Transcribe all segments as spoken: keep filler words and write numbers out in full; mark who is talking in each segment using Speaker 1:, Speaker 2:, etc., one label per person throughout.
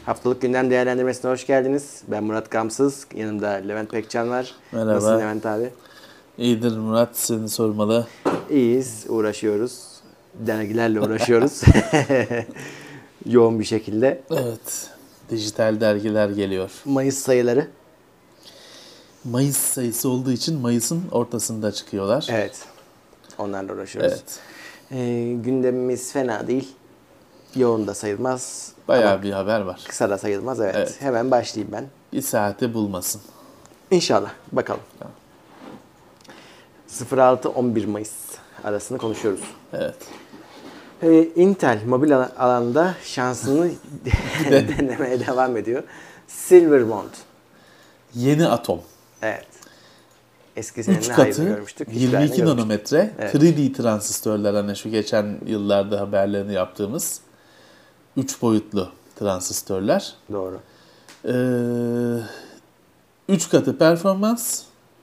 Speaker 1: Haftalık gündem değerlendirmesine hoş geldiniz. Ben Murat Gamsız. Yanımda Levent Pekcan var.
Speaker 2: Merhaba.
Speaker 1: Nasılsın Levent abi?
Speaker 2: İyidir Murat, seni sormalı.
Speaker 1: İyiyiz, uğraşıyoruz. Dergilerle uğraşıyoruz. Yoğun bir şekilde.
Speaker 2: Evet, dijital dergiler geliyor.
Speaker 1: Mayıs sayıları.
Speaker 2: Mayıs sayısı olduğu için Mayıs'ın ortasında çıkıyorlar.
Speaker 1: Evet, onlarla uğraşıyoruz.
Speaker 2: Evet.
Speaker 1: Ee, gündemimiz fena değil. Yoğun da sayılmaz.
Speaker 2: Bayağı bir haber var.
Speaker 1: Kısa da sayılmaz, evet.
Speaker 2: Evet.
Speaker 1: Hemen başlayayım ben.
Speaker 2: Bir saati bulmasın.
Speaker 1: İnşallah, bakalım.
Speaker 2: Tamam.
Speaker 1: sıfır altı on bir Mayıs arasını konuşuyoruz.
Speaker 2: Evet.
Speaker 1: Ee, Intel mobil al- alanda şansını denemeye devam ediyor. Silvermont.
Speaker 2: Yeni Atom.
Speaker 1: Evet. Eski
Speaker 2: üç
Speaker 1: senenin hayrını
Speaker 2: katı
Speaker 1: görmüştük. hiçbir
Speaker 2: yirmi
Speaker 1: hayrını
Speaker 2: iki
Speaker 1: görmüştük.
Speaker 2: nanometre
Speaker 1: Evet.
Speaker 2: üç D transistörler, hani şu geçen yıllarda haberlerini yaptığımız üç boyutlu transistörler.
Speaker 1: Doğru.
Speaker 2: üç katı performans,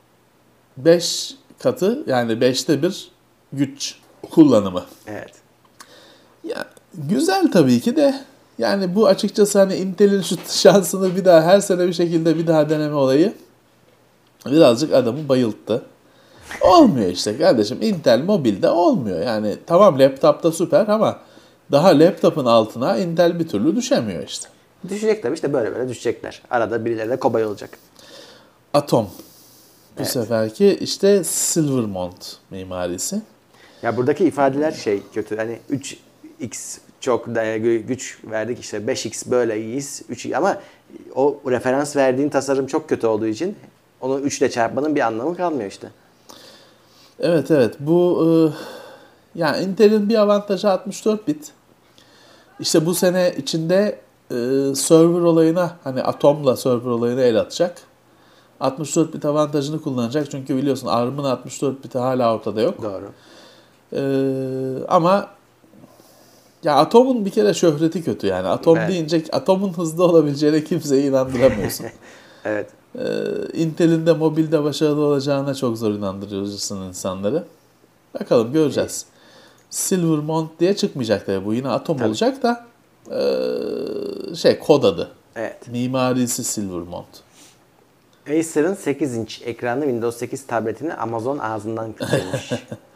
Speaker 2: beş katı yani beşte bir güç kullanımı.
Speaker 1: Evet.
Speaker 2: Ya güzel tabii ki de, yani bu açıkçası hani Intel'in şu şansını bir daha her sene bir şekilde bir daha deneme olayı birazcık adamı bayılttı. Olmuyor işte kardeşim, Intel mobilde olmuyor. Yani tamam, laptopta süper ama daha laptopun altına Intel bir türlü düşemiyor işte.
Speaker 1: Düşecek tabii, işte böyle böyle düşecekler. Arada birileri de kobay olacak.
Speaker 2: Atom. Bu
Speaker 1: Evet.
Speaker 2: seferki işte Silvermont mimarisi.
Speaker 1: Ya buradaki ifadeler şey kötü. Hani üç x çok da güç verdik, işte beş x böyle iyiyiz. üç ama o referans verdiğin tasarım çok kötü olduğu için onu üç ile çarpmanın bir anlamı kalmıyor işte.
Speaker 2: Evet evet, bu e, yani Intel'in bir avantajı altmış dört bit. İşte bu sene içinde e, server olayına, hani Atom'la server olayına el atacak. altmış dört bit avantajını kullanacak çünkü biliyorsun A R M'ın altmış dört biti hala ortada yok.
Speaker 1: Doğru.
Speaker 2: E, ama ya Atom'un bir kere şöhreti kötü yani. Atom
Speaker 1: Evet.
Speaker 2: deyince Atom'un hızlı olabileceğine kimseyi inandıramıyorsun.
Speaker 1: Evet.
Speaker 2: Ee, Intel'in de mobilde başarılı olacağına çok zor inandırıyorsun insanları. Bakalım, göreceğiz. Silvermont diye çıkmayacak tabii bu. Yine Atom
Speaker 1: Tabii.
Speaker 2: olacak da ee, şey kod adı.
Speaker 1: Evet.
Speaker 2: Mimarisi Silvermont.
Speaker 1: Acer'ın sekiz inç ekranlı Windows sekiz tabletini Amazon ağzından kıtırmış.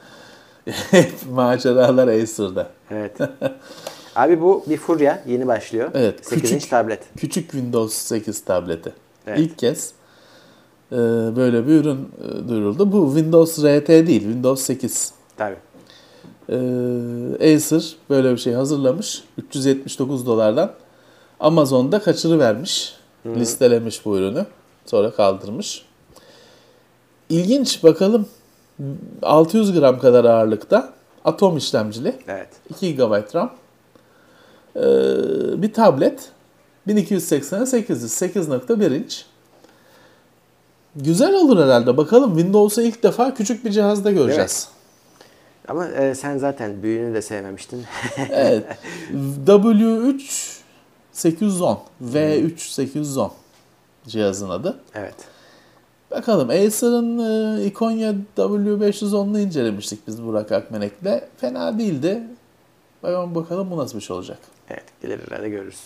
Speaker 2: Maceralar Acer'da.
Speaker 1: Evet. Abi bu bir furya. Yeni başlıyor.
Speaker 2: Evet,
Speaker 1: sekiz
Speaker 2: küçük,
Speaker 1: inç tablet.
Speaker 2: Küçük Windows sekiz tableti.
Speaker 1: Evet.
Speaker 2: İlk kez ee, böyle bir ürün e, duyuruldu. Bu Windows R T değil, Windows sekiz.
Speaker 1: Tabii.
Speaker 2: Ee, Acer böyle bir şey hazırlamış. üç yüz yetmiş dokuz dolardan. Amazon'da kaçırıvermiş. Hı-hı. Listelemiş bu ürünü. Sonra kaldırmış. İlginç, bakalım. altı yüz gram kadar ağırlıkta. Atom işlemcili.
Speaker 1: Evet.
Speaker 2: iki gigabayt RAM. Ee, bir tablet. bin iki yüz seksene sekiz yüz. sekiz nokta bir inç. Güzel olur herhalde. Bakalım, Windows'u ilk defa küçük bir cihazda göreceğiz.
Speaker 1: Ama e, sen zaten büyüğünü de sevmemiştin.
Speaker 2: Evet. W üç sekiz yüz on. V üç sekiz yüz on cihazın adı.
Speaker 1: Evet.
Speaker 2: Bakalım, Acer'ın e, Ikonia W beş yüz on'u incelemiştik biz Burak Akmenek'le. Fena değildi. Bakalım, bakalım bu nasıl bir şey olacak.
Speaker 1: Evet. İleride görürüz.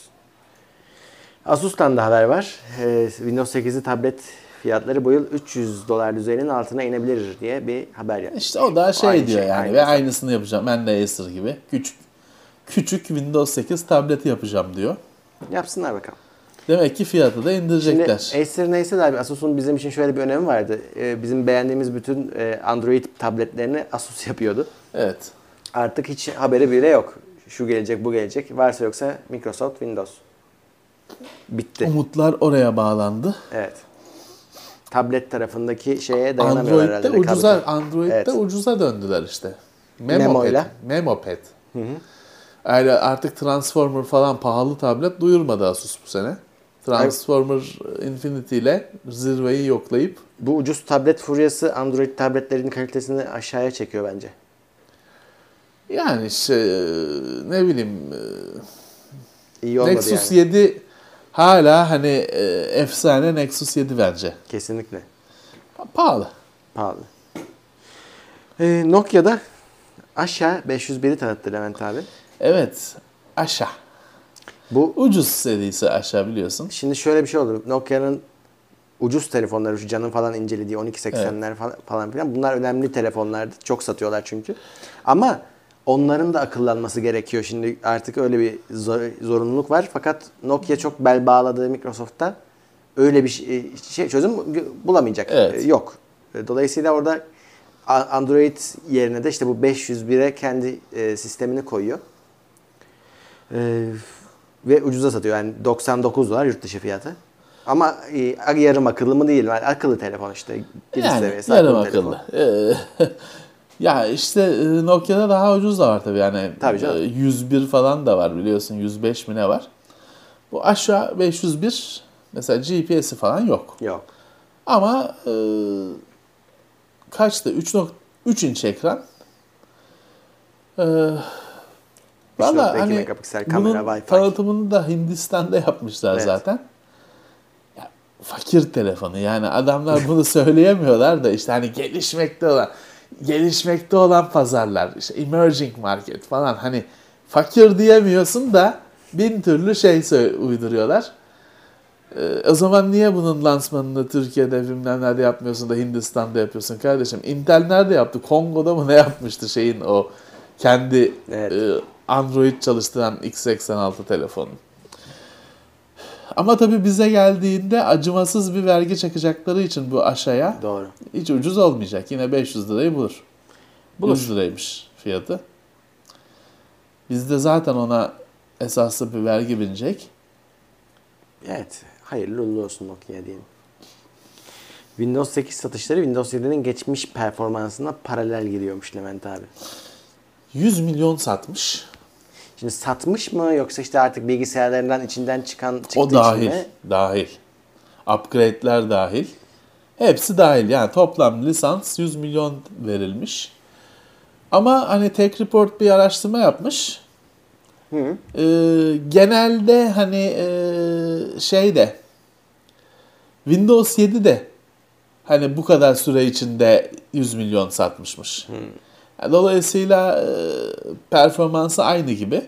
Speaker 1: Asus'tan da haber var. E, Windows sekizli tablet fiyatları bu yıl üç yüz dolar düzeyinin altına inebilir diye bir haber yapmış.
Speaker 2: İşte o da şey
Speaker 1: Aynı
Speaker 2: diyor
Speaker 1: şey,
Speaker 2: yani
Speaker 1: aynı
Speaker 2: ve
Speaker 1: hesap.
Speaker 2: aynısını yapacağım. Ben de Acer gibi. Küçük küçük Windows sekiz tableti yapacağım diyor.
Speaker 1: Yapsınlar bakalım.
Speaker 2: Demek ki fiyatı da indirecekler.
Speaker 1: Şimdi Acer neyse de abi, Asus'un bizim için şöyle bir önemi vardı. Ee, bizim beğendiğimiz bütün e, Android tabletlerini Asus yapıyordu.
Speaker 2: Evet.
Speaker 1: Artık hiç haberi bile yok. Şu gelecek, bu gelecek. Varsa yoksa Microsoft Windows. Bitti.
Speaker 2: Umutlar oraya bağlandı.
Speaker 1: Evet. Tablet tarafındaki şeye dayanamıyorlar
Speaker 2: Android'de
Speaker 1: herhalde.
Speaker 2: ucuza
Speaker 1: rekabete.
Speaker 2: Android'de
Speaker 1: Evet.
Speaker 2: ucuza döndüler işte.
Speaker 1: Memo'yla.
Speaker 2: Memopad. Hı hı. Yani artık Transformer falan pahalı tablet duyurmadı Asus bu sene. Transformer Infinity ile zirveyi yoklayıp
Speaker 1: Bu ucuz tablet furyası Android tabletlerin kalitesini aşağıya çekiyor bence.
Speaker 2: yani işte ne bileyim
Speaker 1: İyi olmadı
Speaker 2: Nexus
Speaker 1: yani.
Speaker 2: yedi hala hani e, efsane Nexus yedi bence.
Speaker 1: Kesinlikle.
Speaker 2: Pahalı.
Speaker 1: Pahalı. Ee, Nokia'da aşağı beş yüz biri tanıttı Levent abi.
Speaker 2: Evet. Aşağı.
Speaker 1: Bu
Speaker 2: Ucuz serisi aşağı biliyorsun.
Speaker 1: şimdi şöyle bir şey oldu. Nokia'nın ucuz telefonları, şu Can'ın falan incelediği on iki seksenler falan, falan filan, bunlar önemli telefonlardı. Çok satıyorlar çünkü. Ama onların da akıllanması gerekiyor. Şimdi artık öyle bir zor, zorunluluk var. Fakat Nokia çok bel bağladığı Microsoft'ta öyle bir şey, şey çözüm bulamayacak.
Speaker 2: Evet.
Speaker 1: Yok. Dolayısıyla orada Android yerine de işte bu beş yüz bire kendi e, sistemini koyuyor. E, ve ucuza satıyor. Yani doksan dokuz dolar yurt dışı fiyatı. Ama e, yarım akıllı mı değil. Yani akıllı telefon işte. Giriş
Speaker 2: Yani
Speaker 1: seviyesi
Speaker 2: yarım
Speaker 1: akıllı telefon.
Speaker 2: akıllı. Ee, ya işte e, Nokia'da daha ucuz da var tabii. Yani
Speaker 1: Tabii canım.
Speaker 2: e, yüz bir falan da var biliyorsun. yüz beş mi ne var? Bu aşağı beş yüz bir mesela G P S'i falan yok.
Speaker 1: Yok.
Speaker 2: Ama e, kaçtı? üç nokta üç inç ekran. E,
Speaker 1: üç nokta
Speaker 2: Valla
Speaker 1: iki
Speaker 2: hani
Speaker 1: megapiksel kamera,
Speaker 2: bunun
Speaker 1: Wi-Fi.
Speaker 2: tanıtımını da Hindistan'da yapmışlar
Speaker 1: Evet.
Speaker 2: zaten. Ya, fakir telefonu yani adamlar bunu söyleyemiyorlar da işte hani gelişmekte olan gelişmekte olan pazarlar, işte emerging market falan, hani fakir diyemiyorsun da bin türlü şey sö- uyduruyorlar. Ee, o zaman niye bunun lansmanını Türkiye'de bilmem nerede yapmıyorsun da Hindistan'da yapıyorsun kardeşim? Intel nerede yaptı? Kongo'da mı ne yapmıştı şeyin o kendi
Speaker 1: Evet.
Speaker 2: e, Android çalıştıran x seksen altı telefonu. Ama tabii bize geldiğinde acımasız bir vergi çakacakları için bu aşağıya
Speaker 1: Doğru.
Speaker 2: hiç ucuz olmayacak. Yine beş yüz lirayı bulur.
Speaker 1: Bulur.
Speaker 2: yüz liraymış fiyatı. Bizde zaten ona esaslı bir vergi binecek.
Speaker 1: Evet. Hayırlı uğurlu olsun Nokia diyelim. Windows sekiz satışları Windows yedinin geçmiş performansına paralel gidiyormuş Levent abi.
Speaker 2: yüz milyon satmış.
Speaker 1: Şimdi satmış mı yoksa işte artık bilgisayarlarından içinden çıkan çıktığı
Speaker 2: O dahil.
Speaker 1: için mi?
Speaker 2: Dahil. Upgrade'ler dahil. Hepsi dahil. Yani toplam lisans yüz milyon verilmiş. Ama hani Tech Report bir araştırma yapmış.
Speaker 1: Hı.
Speaker 2: Ee, genelde hani e, şeyde Windows yedi de hani bu kadar süre içinde yüz milyon satmışmış.
Speaker 1: Hmm.
Speaker 2: Yani dolayısıyla e, performansı aynı gibi.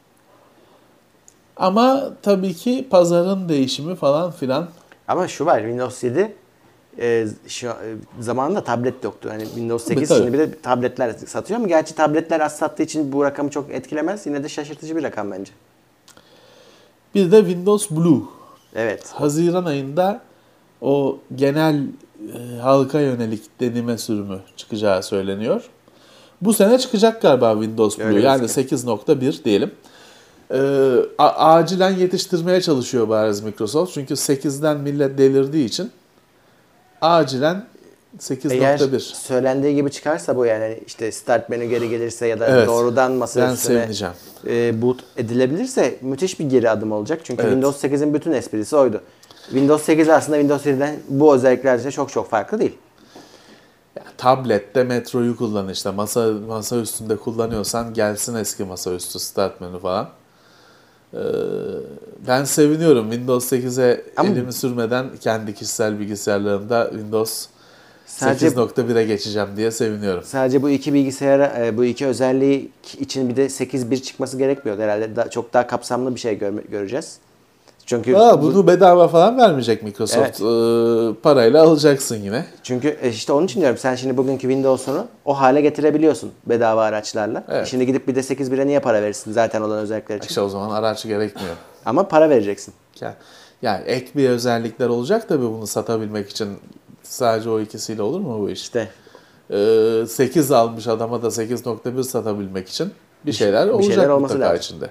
Speaker 2: Ama tabii ki pazarın değişimi falan filan.
Speaker 1: Ama şu var, Windows yedi e, şu e, zamanında tablet yoktu. Hani Windows sekiz
Speaker 2: Tabii,
Speaker 1: şimdi bir de tabletler satıyor mu? Gerçi tabletler az sattığı için bu rakamı çok etkilemez. Yine de şaşırtıcı bir rakam bence.
Speaker 2: Bir de Windows Blue.
Speaker 1: Evet.
Speaker 2: Haziran ayında o genel e, halka yönelik deneme sürümü çıkacağı söyleniyor. Bu sene çıkacak galiba Windows Blue.
Speaker 1: Öyle
Speaker 2: Yani
Speaker 1: gözüküyor.
Speaker 2: sekiz nokta bir diyelim. Ee, a- acilen yetiştirmeye çalışıyor bariz Microsoft. Çünkü sekizden millet delirdiği için acilen sekiz
Speaker 1: Eğer
Speaker 2: nokta bir.
Speaker 1: söylendiği gibi çıkarsa bu, yani işte start menü geri gelirse ya da
Speaker 2: Evet.
Speaker 1: doğrudan masa
Speaker 2: Ben
Speaker 1: üstüne
Speaker 2: sevineceğim.
Speaker 1: e, boot edilebilirse müthiş bir geri adım olacak. Çünkü
Speaker 2: Evet.
Speaker 1: Windows sekizin bütün esprisi oydu. Windows sekiz aslında Windows yediden bu özelliklerce çok çok farklı değil.
Speaker 2: Ya, tablette Metro'yu kullan işte. Masa masa üstünde kullanıyorsan gelsin eski masaüstü start menü falan. Ee, ben seviniyorum. Windows sekize
Speaker 1: Ama-
Speaker 2: elimi sürmeden kendi kişisel bilgisayarlarımda Windows
Speaker 1: Sadece
Speaker 2: sekiz nokta bire geçeceğim diye seviniyorum.
Speaker 1: sadece bu iki bilgisayara, e, bu iki özelliği için bir de sekiz nokta bir çıkması gerekmiyor herhalde. Da, çok daha kapsamlı bir şey görme- göreceğiz. Çünkü
Speaker 2: Aa,
Speaker 1: bu-
Speaker 2: bunu bedava falan vermeyecek Microsoft.
Speaker 1: Evet.
Speaker 2: Ee, parayla alacaksın yine.
Speaker 1: Çünkü e, işte onun için diyorum, sen şimdi bugünkü Windows'unu o hale getirebiliyorsun bedava araçlarla.
Speaker 2: Evet.
Speaker 1: Şimdi gidip bir de sekiz nokta bire niye para verirsin zaten olan özellikler için?
Speaker 2: İşte o zaman araç gerekmiyor.
Speaker 1: Ama para vereceksin.
Speaker 2: Yani, yani ek bir özellikler olacak tabii bunu satabilmek için. Sadece o ikisiyle olur mu bu iş?
Speaker 1: İşte
Speaker 2: Ee, sekiz almış adama da sekiz nokta bir satabilmek için bir şeyler
Speaker 1: bir
Speaker 2: olacak
Speaker 1: şeyler olması
Speaker 2: mutlaka
Speaker 1: lazım.
Speaker 2: içinde.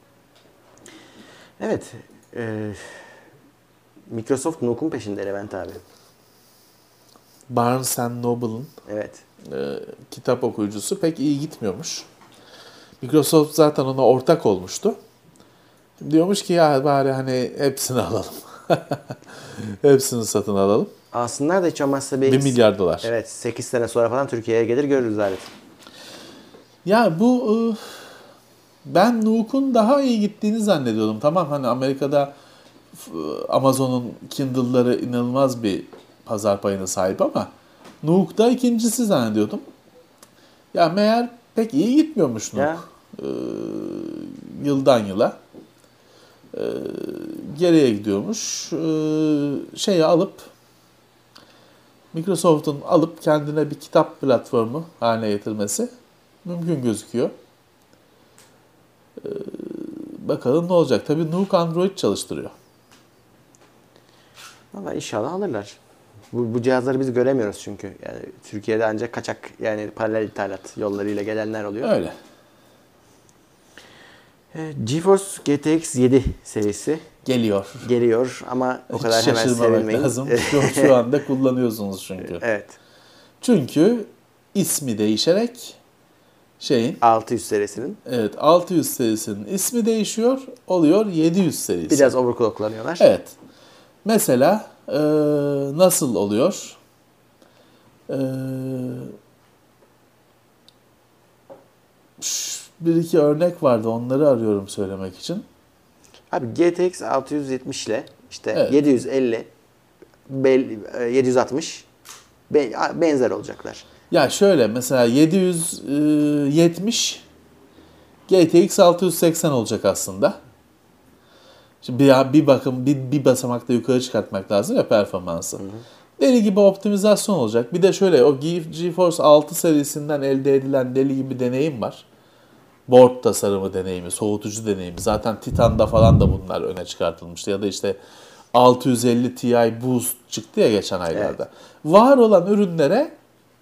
Speaker 1: evet. E, Microsoft Nuke'un peşinde Levent abi.
Speaker 2: Barnes and Noble'ın
Speaker 1: Evet.
Speaker 2: e, kitap okuyucusu pek iyi gitmiyormuş. Microsoft zaten ona ortak olmuştu. Diyormuş ki ya bari hani hepsini alalım. Hepsini satın alalım.
Speaker 1: Alsınlar da hiç olmazsa bir...
Speaker 2: bir milyar dolar.
Speaker 1: Evet, sekiz sene sonra falan Türkiye'ye gelir görürüz zaten.
Speaker 2: Ya bu e, ben Nuke'un daha iyi gittiğini zannediyordum. Tamam hani Amerika'da e, Amazon'un Kindle'ları inanılmaz bir pazar payına sahip ama Nuke'da ikincisi zannediyordum. Ya meğer pek iyi gitmiyormuş Nuke.
Speaker 1: Ya.
Speaker 2: E, yıldan yıla. e, geriye gidiyormuş. E, şeyi alıp Microsoft'un alıp kendine bir kitap platformu haline getirmesi mümkün gözüküyor. Ee, bakalım ne olacak. Tabii Nuke Android çalıştırıyor.
Speaker 1: Valla inşallah alırlar. Bu, bu cihazları biz göremiyoruz çünkü. Yani Türkiye'de ancak kaçak yani paralel ithalat yollarıyla gelenler oluyor.
Speaker 2: Öyle.
Speaker 1: Ee, GeForce G T X yedi serisi
Speaker 2: Geliyor.
Speaker 1: geliyor ama o
Speaker 2: Hiç
Speaker 1: kadar hemen
Speaker 2: şaşırmamak
Speaker 1: sevinmeyin.
Speaker 2: lazım. Şu, şu anda kullanıyorsunuz çünkü.
Speaker 1: Evet.
Speaker 2: Çünkü ismi değişerek şeyin
Speaker 1: altı yüz serisinin.
Speaker 2: evet altı yüz serisinin ismi değişiyor. Oluyor yedi yüz serisi.
Speaker 1: Biraz overclocklanıyorlar.
Speaker 2: Evet. Mesela e, nasıl oluyor? E, bir iki örnek vardı. Onları arıyorum söylemek için.
Speaker 1: Abi G T X altı yüz yetmiş ile işte
Speaker 2: Evet.
Speaker 1: yedi yüz elli, bel- e, yedi yüz altmış be- benzer olacaklar.
Speaker 2: Ya şöyle mesela yedi yüz yetmiş G T X altı yüz seksen olacak aslında. Şimdi bir, bir bakım bir, bir basamakta yukarı çıkartmak lazım ya performansı. Hı hı. Deli gibi optimizasyon olacak. Bir de şöyle o GeForce altı serisinden elde edilen deli gibi deneyim var. Board tasarımı deneyimi, soğutucu deneyimi. Zaten Titan'da falan da bunlar öne çıkartılmıştı. Ya da işte altı yüz elli Ti Boost çıktı ya geçen aylarda. Evet. Var olan ürünlere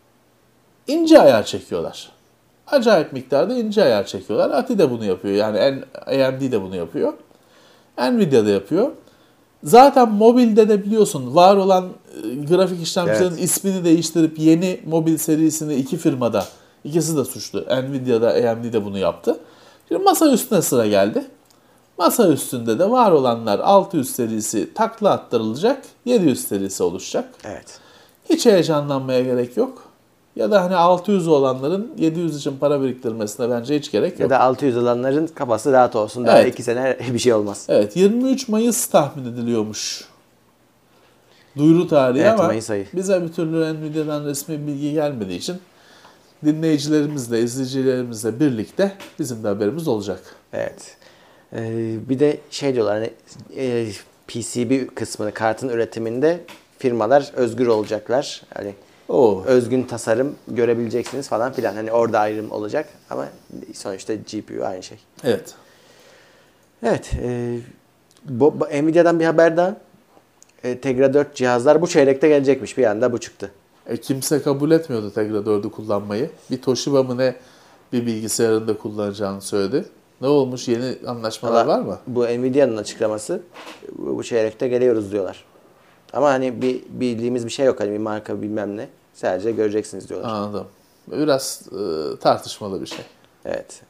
Speaker 2: ince ayar çekiyorlar. Acayip miktarda ince ayar çekiyorlar. A T I de bunu yapıyor. Yani A M D de bunu yapıyor. Nvidia da yapıyor. Zaten mobilde de biliyorsun var olan e, grafik işlemcilerin evet. ismini değiştirip yeni mobil serisini iki firmada, ikisi de suçlu. Nvidia'da A M D de bunu yaptı. Şimdi masa üstüne sıra geldi. Masa üstünde de var olanlar altı yüz serisi takla attırılacak, yedi yüz serisi oluşacak.
Speaker 1: Evet.
Speaker 2: Hiç heyecanlanmaya gerek yok. Ya da hani altı yüz olanların yedi yüz için para biriktirmesine bence hiç gerek yok.
Speaker 1: Ya da altı yüz olanların kafası rahat olsun. Daha
Speaker 2: evet.
Speaker 1: iki sene bir şey olmaz.
Speaker 2: Evet. yirmi üç Mayıs tahmin ediliyormuş. Duyuru tarihi
Speaker 1: evet,
Speaker 2: ama
Speaker 1: Mayıs ayı.
Speaker 2: bize bir türlü Nvidia'dan resmi bilgi gelmediği için dinleyicilerimizle, izleyicilerimizle birlikte bizim de haberimiz olacak.
Speaker 1: Evet. Ee, bir de şey diyorlar hani e, P C B kısmını kartın üretiminde firmalar özgür olacaklar. Hani
Speaker 2: Oo.
Speaker 1: özgün tasarım görebileceksiniz falan filan. Hani orada ayrım olacak ama sonuçta G P U aynı şey.
Speaker 2: Evet.
Speaker 1: Evet. E, bu, bu, Nvidia'dan bir haber daha. E, Tegra dört cihazlar bu çeyrekte gelecekmiş. Bir anda bu çıktı.
Speaker 2: E, kimse kabul etmiyordu Tegra dördü kullanmayı. Bir Toshiba mı ne bir bilgisayarında kullanacağını söyledi. Ne olmuş? Yeni anlaşmalar
Speaker 1: Ama
Speaker 2: var mı?
Speaker 1: Bu Nvidia'nın açıklaması. Bu, bu çeyrekte geliyoruz diyorlar. Ama hani bir bildiğimiz bir şey yok. Hani bir marka bilmem ne. Sadece göreceksiniz diyorlar.
Speaker 2: Anladım. Biraz e, tartışmalı bir şey.
Speaker 1: Evet.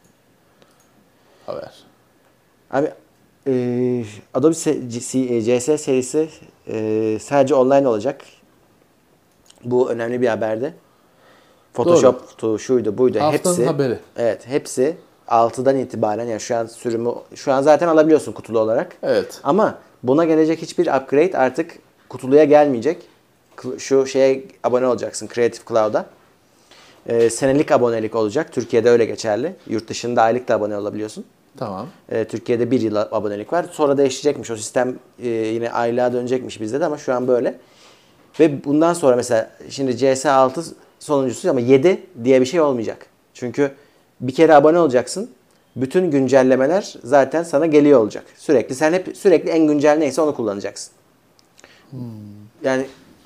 Speaker 2: Haber.
Speaker 1: Abi e, Adobe C S serisi e, sadece online olacak. Bu önemli bir haberdi. Photoshop'tu, şuydu, buydu.
Speaker 2: Haftanın
Speaker 1: hepsi.
Speaker 2: haberi.
Speaker 1: Evet, hepsi altıdan itibaren yani şu an sürümü şu an zaten alabiliyorsun kutulu olarak.
Speaker 2: Evet.
Speaker 1: Ama buna gelecek hiçbir upgrade artık kutuluya gelmeyecek. Şu şeye abone olacaksın Creative Cloud'a. Ee, senelik abonelik olacak. Türkiye'de öyle geçerli. Yurt dışında aylık da abone olabiliyorsun.
Speaker 2: Tamam.
Speaker 1: Ee, Türkiye'de bir yıl abonelik var. Sonra değişecekmiş. O sistem e, yine aylığa dönecekmiş bizde de ama şu an böyle. Ve bundan sonra mesela şimdi C S altı sonuncusu ama yedi diye bir şey olmayacak. Çünkü bir kere abone olacaksın. Bütün güncellemeler zaten sana geliyor olacak. Sürekli sen hep sürekli en güncel neyse onu kullanacaksın. Hmm. Yani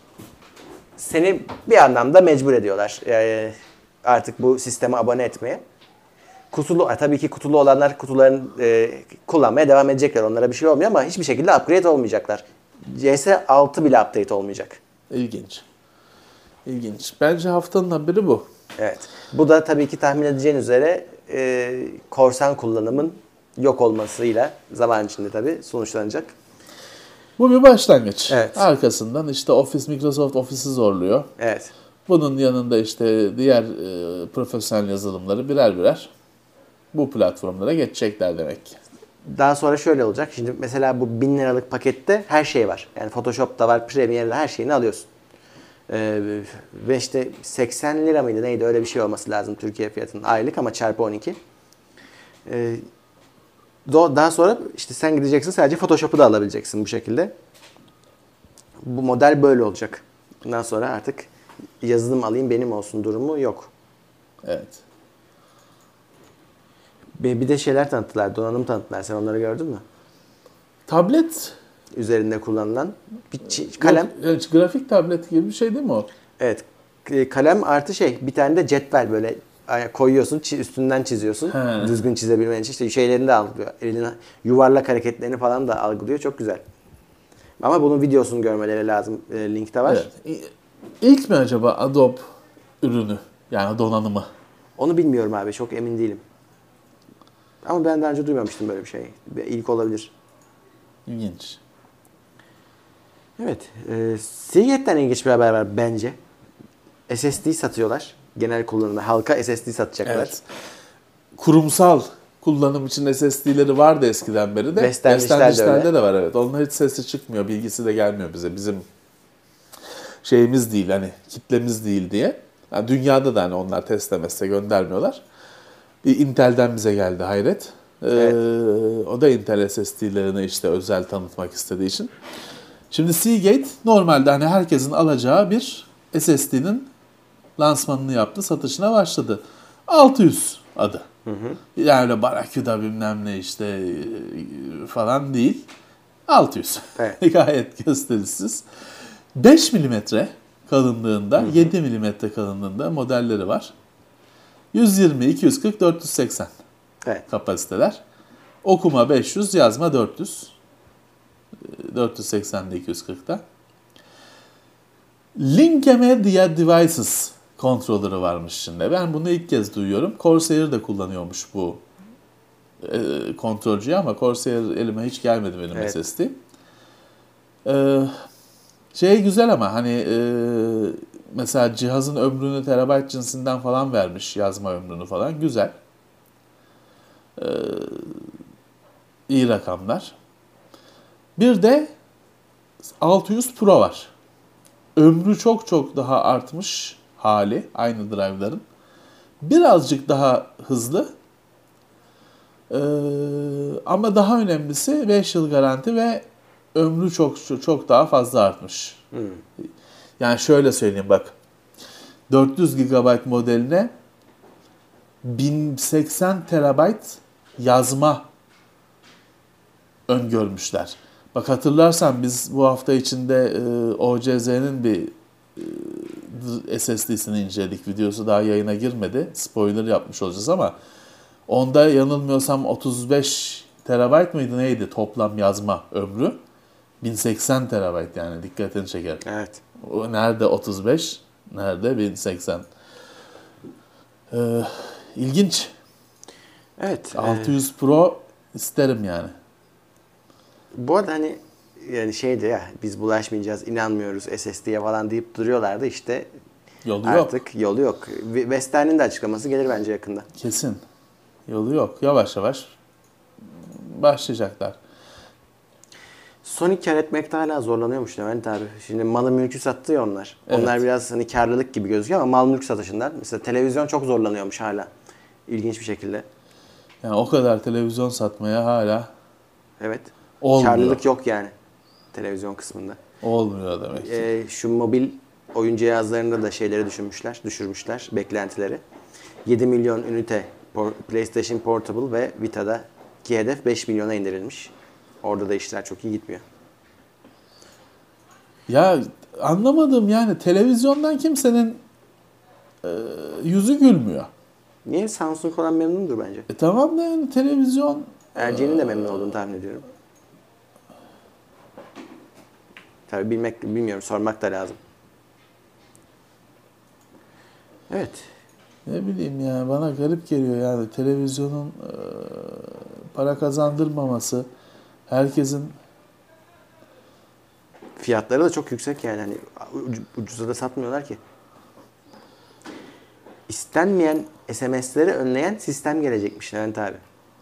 Speaker 1: seni bir anlamda mecbur ediyorlar. Yani artık bu sisteme abone etmeye. Kutulu, tabii ki kutulu olanlar kutularını e, kullanmaya devam edecekler. Onlara bir şey olmuyor ama hiçbir şekilde upgrade olmayacaklar. C S altı bile update olmayacak.
Speaker 2: İlginç. İlginç. Bence haftanın haberi bu.
Speaker 1: Evet. Bu da tabii ki tahmin edeceğin üzere e, korsan kullanımın yok olmasıyla zaman içinde tabii sonuçlanacak.
Speaker 2: Bu bir başlangıç.
Speaker 1: Evet.
Speaker 2: Arkasından işte Office, Microsoft Office'i zorluyor.
Speaker 1: Evet.
Speaker 2: Bunun yanında işte diğer e, profesyonel yazılımları birer birer bu platformlara geçecekler demek ki.
Speaker 1: Daha sonra şöyle olacak. Şimdi mesela bu bin liralık pakette her şey var. Yani Photoshop'ta var, Premiere'de her şeyini alıyorsun. Ee, ve işte seksen lira mıydı neydi öyle bir şey olması lazım Türkiye fiyatının aylık ama çarpı on iki. Ee, Do- Daha sonra işte sen gideceksin, sadece Photoshop'u da alabileceksin bu şekilde. Bu model böyle olacak. Bundan sonra artık yazılım alayım benim olsun durumu yok.
Speaker 2: Evet.
Speaker 1: Bir bir de şeyler tanıttılar, donanım tanıttılar. Sen onları gördün mü?
Speaker 2: Tablet.
Speaker 1: Üzerinde kullanılan bir çi- kalem.
Speaker 2: Yok, evet, grafik tablet gibi bir şey değil mi o?
Speaker 1: Evet. k- Kalem artı şey, bir tane de cetvel böyle ay- koyuyorsun, çi- üstünden çiziyorsun.
Speaker 2: He.
Speaker 1: Düzgün çizebilmen için işte şeylerini de algılıyor. Elinin yuvarlak hareketlerini falan da algılıyor. Çok güzel. Ama bunun videosunu görmeleri lazım. E, linkte var.
Speaker 2: Evet. İ- İlk mi acaba Adobe ürünü? Yani donanımı.
Speaker 1: Onu bilmiyorum abi. Çok emin değilim. Ama ben daha önce duymamıştım böyle bir şey. Bir İlk olabilir.
Speaker 2: İlginç.
Speaker 1: Evet. E, Seagate'den ilginç bir haber var bence. S S D satıyorlar. Genel kullanımda. Halka S S D satacaklar.
Speaker 2: Evet. Kurumsal kullanım için S S D'leri vardı eskiden beri de.
Speaker 1: Western Digital'de
Speaker 2: Digital'de
Speaker 1: öyle.
Speaker 2: de var, evet. Onun hiç sesi çıkmıyor, bilgisi de gelmiyor bize. Bizim şeyimiz değil, hani kitlemiz değil diye. Yani dünyada da hani onlar testlemezse göndermiyorlar. Bir Intel'den bize geldi hayret. Ee,
Speaker 1: Evet.
Speaker 2: O da Intel S S D'lerini işte özel tanıtmak istediği için. Şimdi Seagate normalde hani herkesin alacağı bir S S D'nin lansmanını yaptı, satışına başladı. altı yüz adı. Hı hı. Yani öyle Barracuda bilmem ne işte e, falan değil. altı yüz.
Speaker 1: Evet.
Speaker 2: Gayet gösterişsiz. beş milimetre kalınlığında, hı hı. yedi milimetre kalınlığında modelleri var. yüz yirmi, iki yüz kırk, dört yüz seksen
Speaker 1: Evet.
Speaker 2: kapasiteler. Okuma beş yüz, yazma dört yüz. dört yüz seksende, iki yüz kırkta. Linkemedia Devices kontrolörü varmış şimdi. Ben bunu ilk kez duyuyorum. Corsair de kullanıyormuş bu e, kontrolcüyü ama Corsair elime hiç gelmedi benim,
Speaker 1: Evet.
Speaker 2: S S D. E, şey güzel ama hani e, mesela cihazın ömrünü terabayt cinsinden falan vermiş, yazma ömrünü falan. Güzel. E, iyi rakamlar. Bir de altı yüz Pro var. Ömrü çok çok daha artmış hali aynı drive'ların. Birazcık daha hızlı. Ee, ama daha önemlisi beş yıl garanti ve ömrü çok çok çok daha fazla artmış.
Speaker 1: Hmm.
Speaker 2: Yani şöyle söyleyeyim bak. dört yüz gigabayt modeline bin seksen terabayt yazma öngörmüşler. Bak hatırlarsan biz bu hafta içinde e, O C Z'nin bir e, S S D'sini inceledik. Videosu daha yayına girmedi. Spoiler yapmış olacağız ama onda yanılmıyorsam otuz beş terabayt mıydı neydi toplam yazma ömrü? bin seksen terabayt, yani dikkatini çeker.
Speaker 1: Evet.
Speaker 2: O nerede otuz beş, nerede bin seksen? Ee, ilginç.
Speaker 1: Evet.
Speaker 2: altı
Speaker 1: e,
Speaker 2: yüz Pro isterim yani.
Speaker 1: bu arada hani yani şeydi ya, biz bulaşmayacağız, inanmıyoruz S S D'ye falan deyip duruyorlardı, işte
Speaker 2: Yolu yok.
Speaker 1: artık yolu yok. Ve- Western'in de açıklaması gelir bence yakında.
Speaker 2: Kesin. Yolu yok. Yavaş yavaş başlayacaklar.
Speaker 1: Sony kar etmekte hala zorlanıyormuş Levent abi. Şimdi malı mülkü sattı ya onlar.
Speaker 2: Evet.
Speaker 1: Onlar biraz hani karlılık gibi gözüküyor ama mal mülk satışından. Mesela televizyon çok zorlanıyormuş hala. İlginç bir şekilde.
Speaker 2: Yani o kadar televizyon satmaya hala
Speaker 1: Evet.
Speaker 2: olmuyor.
Speaker 1: Karlılık yok yani televizyon kısmında.
Speaker 2: Olmuyor demek ki.
Speaker 1: Ee, şu mobil oyun cihazlarında da şeyleri düşünmüşler, düşürmüşler beklentileri. yedi milyon ünite por- PlayStation Portable ve Vita'daki hedef beş milyona indirilmiş. Orada da işler çok iyi gitmiyor.
Speaker 2: Ya anlamadım yani, televizyondan kimsenin e, yüzü gülmüyor.
Speaker 1: Niye? Samsung falan memnundur bence.
Speaker 2: E tamam da yani televizyon
Speaker 1: Erceğinin de memnun olduğunu tahmin ediyorum. Tabii bilmek, bilmiyorum, sormak da lazım. Evet.
Speaker 2: ne bileyim ya, bana garip geliyor yani televizyonun e, para kazandırmaması, herkesin
Speaker 1: Fiyatları da çok yüksek yani, hani ucu- ucuza da satmıyorlar ki. İstenmeyen S M S'leri önleyen sistem gelecekmiş Levent abi.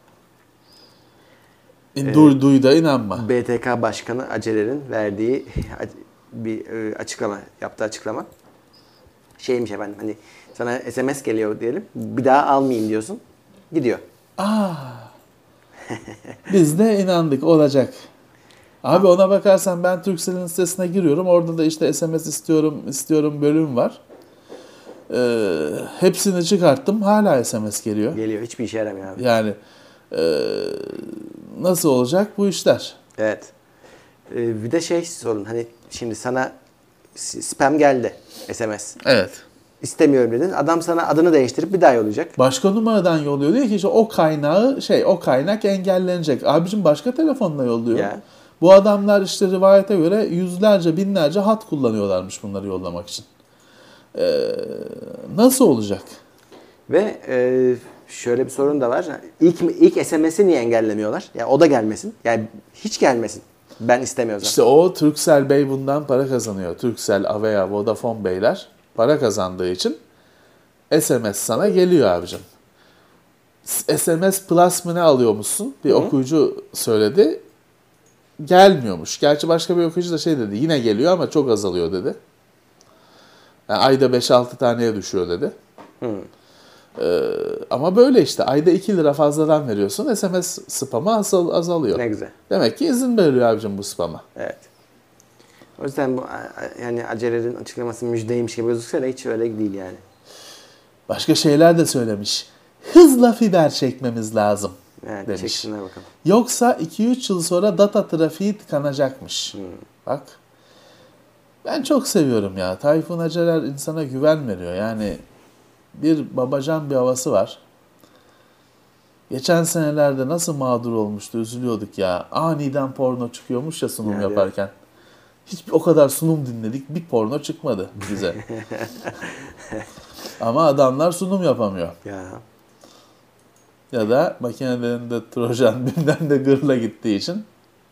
Speaker 2: e, duy, duy da inanma.
Speaker 1: B T K Başkanı Aceler'in verdiği bir e, açıklama, yaptığı açıklama. Şeymiş efendim, hani sana S M S geliyor diyelim, bir daha almayayım diyorsun, gidiyor.
Speaker 2: Aa, Biz de inandık olacak. Abi ona bakarsan ben Turkcell'in sitesine giriyorum. Orada da işte S M S istiyorum istiyorum bölüm var. Ee, hepsini çıkarttım. Hala S M S geliyor.
Speaker 1: Geliyor. Hiçbir işe yaramıyor abi.
Speaker 2: Yani e, nasıl olacak bu işler?
Speaker 1: Evet. Ee, bir de şey sorun. Hani şimdi sana s- spam geldi. S M S.
Speaker 2: Evet.
Speaker 1: İstemiyorum dedin. Adam sana adını değiştirip bir daha yollayacak.
Speaker 2: Başka numaradan yolluyor. Diyor ki işte o kaynağı şey o kaynak engellenecek. Abicim başka telefonla yolluyor.
Speaker 1: Ya.
Speaker 2: Bu adamlar işte rivayete göre yüzlerce binlerce hat kullanıyorlarmış bunları yollamak için. Ee, nasıl olacak?
Speaker 1: Ve e, şöyle bir sorun da var. İlk ilk S M S'i niye engellemiyorlar? Yani o da gelmesin. Yani hiç gelmesin. Ben istemiyorsam.
Speaker 2: İşte o Turkcell Bey bundan para kazanıyor. Turkcell, Avea, Vodafone Beyler para kazandığı için S M S sana geliyor abicim. S M S Plus mı ne alıyormuşsun? Bir
Speaker 1: Hı.
Speaker 2: okuyucu söyledi. Gelmiyormuş. Gerçi başka bir okuyucu da şey dedi. Yine geliyor ama çok azalıyor dedi. Yani ayda beş altı taneye düşüyor dedi.
Speaker 1: Hı.
Speaker 2: Ee, ama böyle işte. Ayda iki lira fazladan veriyorsun. S M S spamı azal, azalıyor.
Speaker 1: Ne güzel.
Speaker 2: Demek ki izin veriyor abicim bu spama.
Speaker 1: Evet. O yüzden bu a- a- yani Aceler'in açıklaması müjdeymiş gibi gözükse de hiç öyle değil yani.
Speaker 2: Başka şeyler de söylemiş. Hızla fiber çekmemiz lazım
Speaker 1: Evet,
Speaker 2: demiş.
Speaker 1: çeksinler bakalım.
Speaker 2: Yoksa iki üç yıl sonra data trafiği tıkanacakmış.
Speaker 1: Hmm.
Speaker 2: Bak. Ben çok seviyorum ya. Tayfun Aceler insana güven veriyor. Yani bir babacan bir havası var. Geçen senelerde nasıl mağdur olmuştu, üzülüyorduk ya. Aniden porno çıkıyormuş ya sunum
Speaker 1: Yani
Speaker 2: yaparken. Hiç o kadar sunum dinledik, bir porno çıkmadı bize. Ama adamlar sunum yapamıyor.
Speaker 1: Ya.
Speaker 2: Ya da makinelerinde Trojan bilmem de gırla gittiği için.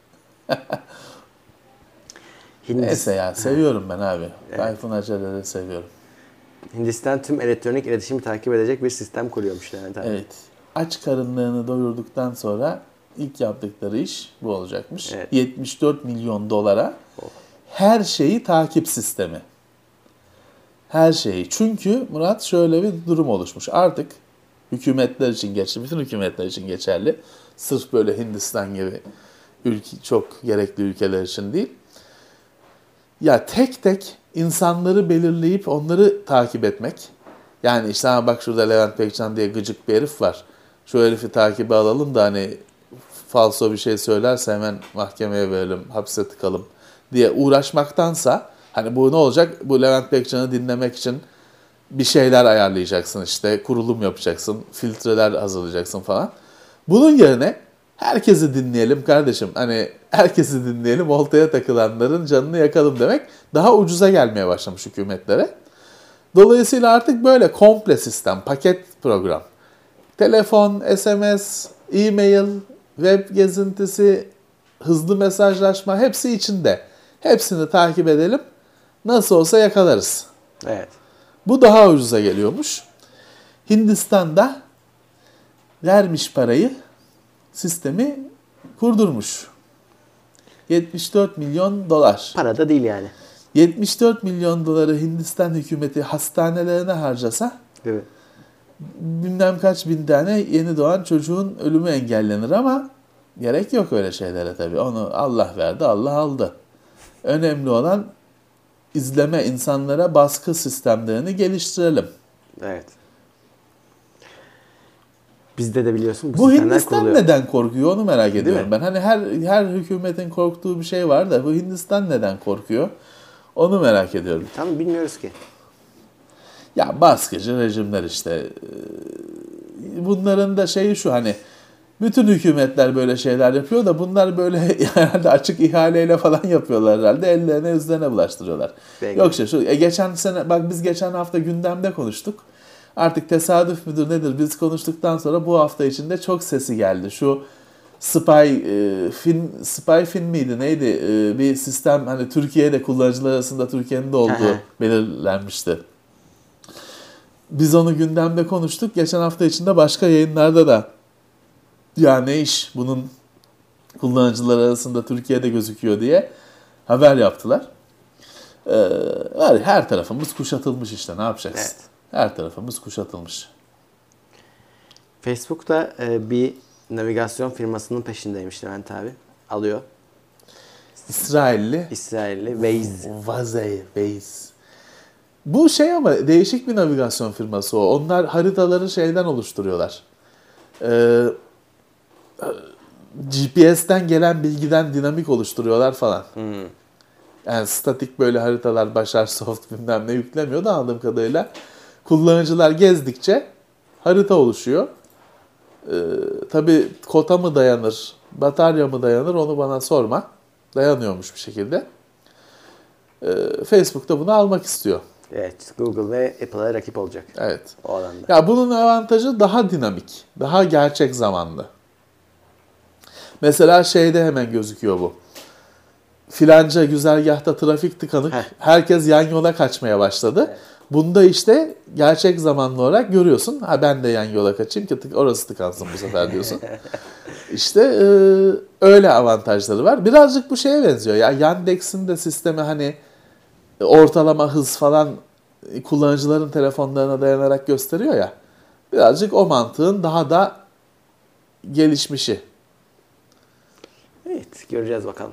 Speaker 1: Hindistan,
Speaker 2: Neyse ya seviyorum ben abi.
Speaker 1: Evet.
Speaker 2: Tayfun Aceler'i seviyorum.
Speaker 1: Hindistan tüm elektronik iletişimi takip edecek bir sistem kuruyormuş yani. Tabii.
Speaker 2: Evet. Aç karınlarını doyurduktan sonra ilk yaptıkları iş bu olacakmış.
Speaker 1: Evet.
Speaker 2: yetmiş dört milyon dolara her şeyi takip sistemi. Her şeyi. Çünkü Murat şöyle bir durum oluşmuş. Artık hükümetler için geçerli, bütün hükümetler için geçerli. Sırf böyle Hindistan gibi ülke, çok gerekli ülkeler için değil. Ya tek tek insanları belirleyip onları takip etmek. Yani işte ha bak şurada Levent Pekcan diye gıcık bir herif var. Şu herifi takibe alalım da hani falso bir şey söylerse hemen mahkemeye verelim, hapse tıkalım diye uğraşmaktansa hani bu ne olacak? Bu Levent Pekcan'ı dinlemek için bir şeyler ayarlayacaksın işte, kurulum yapacaksın, filtreler hazırlayacaksın falan. Bunun yerine herkesi dinleyelim kardeşim. Hani herkesi dinleyelim, oltaya takılanların canını yakalım demek daha ucuza gelmeye başlamış hükümetlere. Dolayısıyla artık böyle komple sistem, paket program. Telefon, S M S, e-mail, web gezintisi, hızlı mesajlaşma hepsi içinde. Hepsini takip edelim. Nasıl olsa yakalarız.
Speaker 1: Evet.
Speaker 2: Bu daha ucuza geliyormuş. Hindistan'da vermiş parayı, sistemi kurdurmuş. yetmiş dört milyon dolar.
Speaker 1: Para da değil yani.
Speaker 2: yetmiş dört milyon doları Hindistan hükümeti hastanelerine harcasa
Speaker 1: Değil mi?
Speaker 2: bilmem kaç bin tane yeni doğan çocuğun ölümü engellenir ama gerek yok öyle şeylere tabii. Onu Allah verdi, Allah aldı. Önemli olan izleme, insanlara baskı sistemlerini geliştirelim.
Speaker 1: Evet. Bizde de biliyorsun bu,
Speaker 2: Bu
Speaker 1: sistemler
Speaker 2: Hindistan
Speaker 1: kuruluyor.
Speaker 2: neden korkuyor onu merak
Speaker 1: Değil
Speaker 2: ediyorum
Speaker 1: mi?
Speaker 2: ben. Hani her her hükümetin korktuğu bir şey var da bu Hindistan neden korkuyor? Onu merak ediyorum.
Speaker 1: Tam bilmiyoruz ki.
Speaker 2: Ya baskıcı rejimler işte. Bunların da şeyi şu hani bütün hükümetler böyle şeyler yapıyor da bunlar böyle herhalde açık ihaleyle falan yapıyorlar herhalde. Ellerine yüzlerine bulaştırıyorlar.
Speaker 1: Belki.
Speaker 2: Yok işte şu e, geçen sene bak biz geçen hafta gündemde konuştuk. Artık tesadüf müdür nedir biz konuştuktan sonra bu hafta içinde çok sesi geldi. Şu Spy e, film Spy film miydi neydi? E, bir sistem hani Türkiye'de kullanıcılar arasında Türkiye'nin de olduğu belirlenmişti. Biz onu gündemde konuştuk. Geçen hafta içinde başka yayınlarda da ya ne iş bunun kullanıcılar arasında Türkiye'de gözüküyor diye haber yaptılar. Ee, var her tarafımız kuşatılmış işte ne yapacaksın?
Speaker 1: Evet.
Speaker 2: Her tarafımız kuşatılmış.
Speaker 1: Facebook'ta e, bir navigasyon firmasının peşindeymiş Levent abi. Alıyor.
Speaker 2: İsrailli.
Speaker 1: İsrailli Waze.
Speaker 2: Waze. Waze. Bu şey ama değişik bir navigasyon firması o. Onlar haritaları şeyden oluşturuyorlar. Ee, G P S'ten gelen bilgiden dinamik oluşturuyorlar falan.
Speaker 1: Hmm.
Speaker 2: Yani statik böyle haritalar Başar Soft bilmem ne yüklemiyor da anladığım kadarıyla. Kullanıcılar gezdikçe harita oluşuyor. Ee, tabii kota mı dayanır, batarya mı dayanır onu bana sorma. Dayanıyormuş bir şekilde. Ee, Facebook da bunu almak istiyor.
Speaker 1: Evet, Google ve Apple'a rakip olacak.
Speaker 2: Evet.
Speaker 1: O alanda.
Speaker 2: Ya bunun avantajı daha dinamik, daha gerçek zamanlı. Mesela şeyde hemen gözüküyor bu. Filanca güzergahta trafik tıkanık,
Speaker 1: Heh.
Speaker 2: herkes yan yola kaçmaya başladı.
Speaker 1: Evet.
Speaker 2: Bunda işte gerçek zamanlı olarak görüyorsun. Ha ben de yan yola kaçayım ki tık, orası tıkansın bu sefer diyorsun. İşte e, öyle avantajları var. Birazcık bu şeye benziyor. Ya Yandex'in de sistemi hani ortalama hız falan kullanıcıların telefonlarına dayanarak gösteriyor ya. Birazcık o mantığın daha da gelişmişi.
Speaker 1: Evet, göreceğiz bakalım.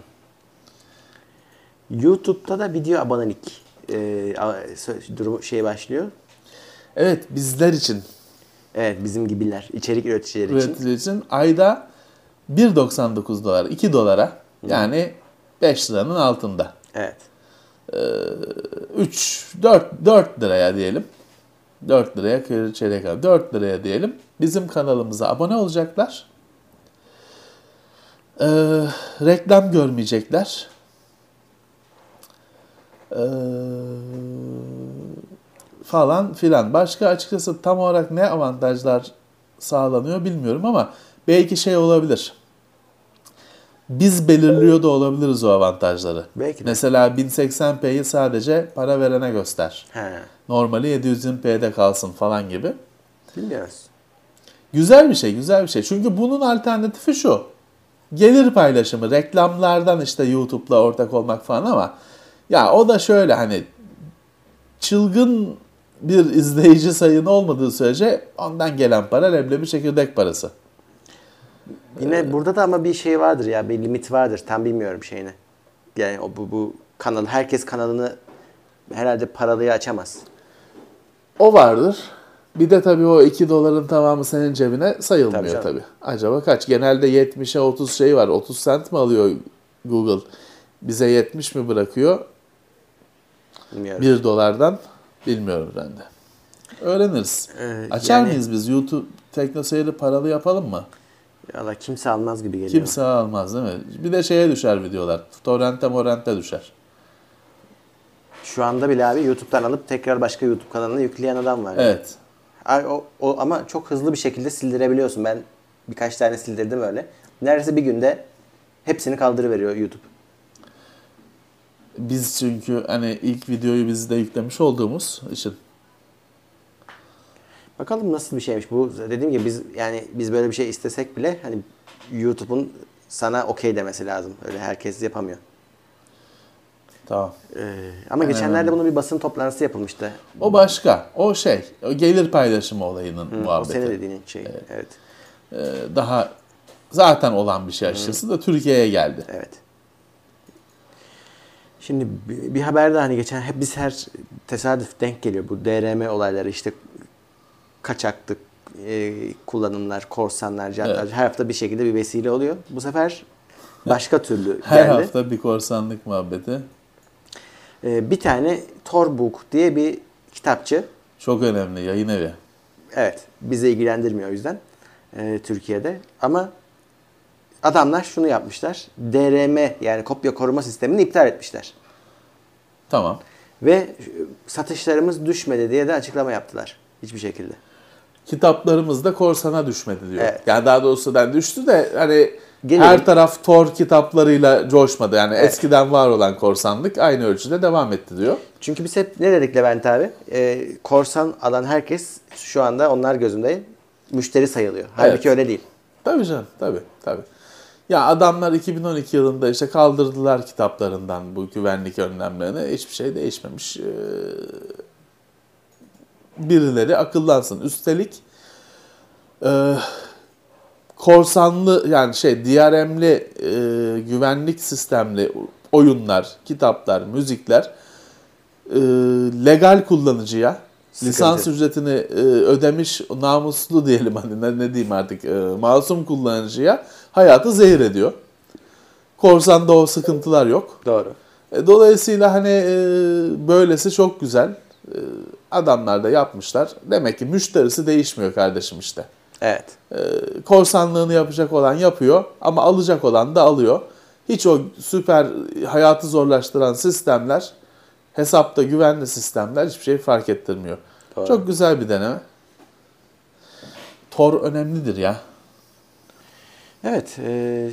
Speaker 1: YouTube'da da video abonelik e, durumu şey başlıyor.
Speaker 2: Evet bizler için,
Speaker 1: Evet, bizim gibiler, içerik üreticileri için.
Speaker 2: üreticiler için ayda bir doksan dokuz dolar, iki dolara yani beş liranın altında.
Speaker 1: Evet.
Speaker 2: üç, dört, dört liraya diyelim. dört liraya kır çeyrek al. dört liraya diyelim. Bizim kanalımıza abone olacaklar. Ee, reklam görmeyecekler. Ee, falan filan. Başka açıkçası tam olarak ne avantajlar sağlanıyor bilmiyorum ama belki şey olabilir. Biz belirliyor da olabiliriz o avantajları.
Speaker 1: Belki de.
Speaker 2: Mesela bin seksen p'yi sadece para verene göster.
Speaker 1: He.
Speaker 2: Normali yedi yüz yirmi p'de kalsın falan gibi.
Speaker 1: Bilmiyoruz.
Speaker 2: Güzel bir şey, güzel bir şey. Çünkü bunun alternatifi şu. Gelir paylaşımı, reklamlardan işte YouTube'la ortak olmak falan ama ya o da şöyle hani çılgın bir izleyici sayın olmadığı sürece ondan gelen para leblebi çekirdek parası.
Speaker 1: Yine ee, burada da ama bir şey vardır ya, bir limit vardır. Tam bilmiyorum şeyini. Yani o bu, bu kanal, herkes kanalını herhalde paralıya açamaz.
Speaker 2: O vardır. Bir de tabii o iki doların tamamı senin cebine sayılmıyor tabii, tabii. Acaba kaç? Genelde yetmişe otuz şey var. otuz sent mi alıyor Google? Bize yetmiş mi bırakıyor?
Speaker 1: Bilmiyorum.
Speaker 2: bir dolardan bilmiyorum ben de. Öğreniriz.
Speaker 1: Ee,
Speaker 2: Açar
Speaker 1: yani,
Speaker 2: mıyız biz? YouTube TeknoSeyir'i paralı yapalım mı?
Speaker 1: Valla kimse almaz gibi geliyor.
Speaker 2: Kimse almaz değil mi? Bir de şeye düşer videolar. Torrent'e morrent'e düşer.
Speaker 1: Şu anda bile abi YouTube'dan alıp tekrar başka YouTube kanalına yükleyen adam var.
Speaker 2: Evet.
Speaker 1: Yani. O, o, ama çok hızlı bir şekilde sildirebiliyorsun. Ben birkaç tane sildirdim öyle. Neredeyse bir günde hepsini kaldırıveriyor YouTube.
Speaker 2: Biz çünkü hani ilk videoyu biz de yüklemiş olduğumuz için.
Speaker 1: Bakalım nasıl bir şeymiş bu. Dediğim gibi biz yani biz böyle bir şey istesek bile hani YouTube'un sana okey demesi lazım. Öyle herkes yapamıyor.
Speaker 2: Tamam.
Speaker 1: Ee, ama en geçenlerde önemli. Bunun bir basın toplantısı yapılmıştı.
Speaker 2: O başka. O şey. O gelir paylaşımı olayının Hı, muhabbeti.
Speaker 1: O senin dediğin şey. Evet. evet.
Speaker 2: Ee, daha zaten olan bir şey açıkçası da Türkiye'ye geldi.
Speaker 1: Evet. Şimdi bir, bir haberde hani geçen hep biz her tesadüf denk geliyor bu D R M olayları işte kaçaklık e, kullanımlar, korsanlar, caddeler, evet. Her hafta bir şekilde bir vesile oluyor. Bu sefer başka türlü geldi.
Speaker 2: Her hafta bir korsanlık muhabbeti.
Speaker 1: Ee, bir tane Torbook diye bir kitapçı.
Speaker 2: Çok önemli yayın evi.
Speaker 1: Evet. Bizi ilgilendirmiyor o yüzden e, Türkiye'de. Ama adamlar şunu yapmışlar. D R M yani kopya koruma sistemini iptal etmişler.
Speaker 2: Tamam.
Speaker 1: Ve satışlarımız düşmedi diye de açıklama yaptılar. Hiçbir şekilde.
Speaker 2: Kitaplarımız da korsana düşmedi diyor.
Speaker 1: Evet.
Speaker 2: Yani daha doğrusu ben düştü de hani
Speaker 1: Gelelim.
Speaker 2: Her taraf Tor kitaplarıyla coşmadı. Yani
Speaker 1: evet.
Speaker 2: Eskiden var olan korsanlık aynı ölçüde devam etti diyor.
Speaker 1: Çünkü biz hep ne dedik Levent abi? Ee, korsan alan herkes şu anda onlar gözünde müşteri sayılıyor. Halbuki evet. öyle değil.
Speaker 2: Tabii canım. Tabii. Tabii. Ya adamlar iki bin on iki yılında işte kaldırdılar kitaplarından bu güvenlik önlemlerini. Hiçbir şey değişmemiş. Ee, birileri akıllansın. Üstelik e, korsanlı yani şey D R M'li e, güvenlik sistemli oyunlar, kitaplar, müzikler e, legal kullanıcıya
Speaker 1: Sıkıntı.
Speaker 2: lisans ücretini e, ödemiş namuslu diyelim hani ne, ne diyeyim artık e, masum kullanıcıya hayatı zehir ediyor. Korsanda o sıkıntılar yok.
Speaker 1: Doğru.
Speaker 2: E, dolayısıyla hani e, böylesi çok güzel. E, adamlar da yapmışlar. Demek ki müşterisi değişmiyor kardeşim işte.
Speaker 1: Evet.
Speaker 2: E, korsanlığını yapacak olan yapıyor ama alacak olan da alıyor. Hiç o süper hayatı zorlaştıran sistemler, hesapta güvenli sistemler hiçbir şey fark ettirmiyor.
Speaker 1: Doğru.
Speaker 2: Çok güzel bir deneme. Tor önemlidir ya.
Speaker 1: Evet. E,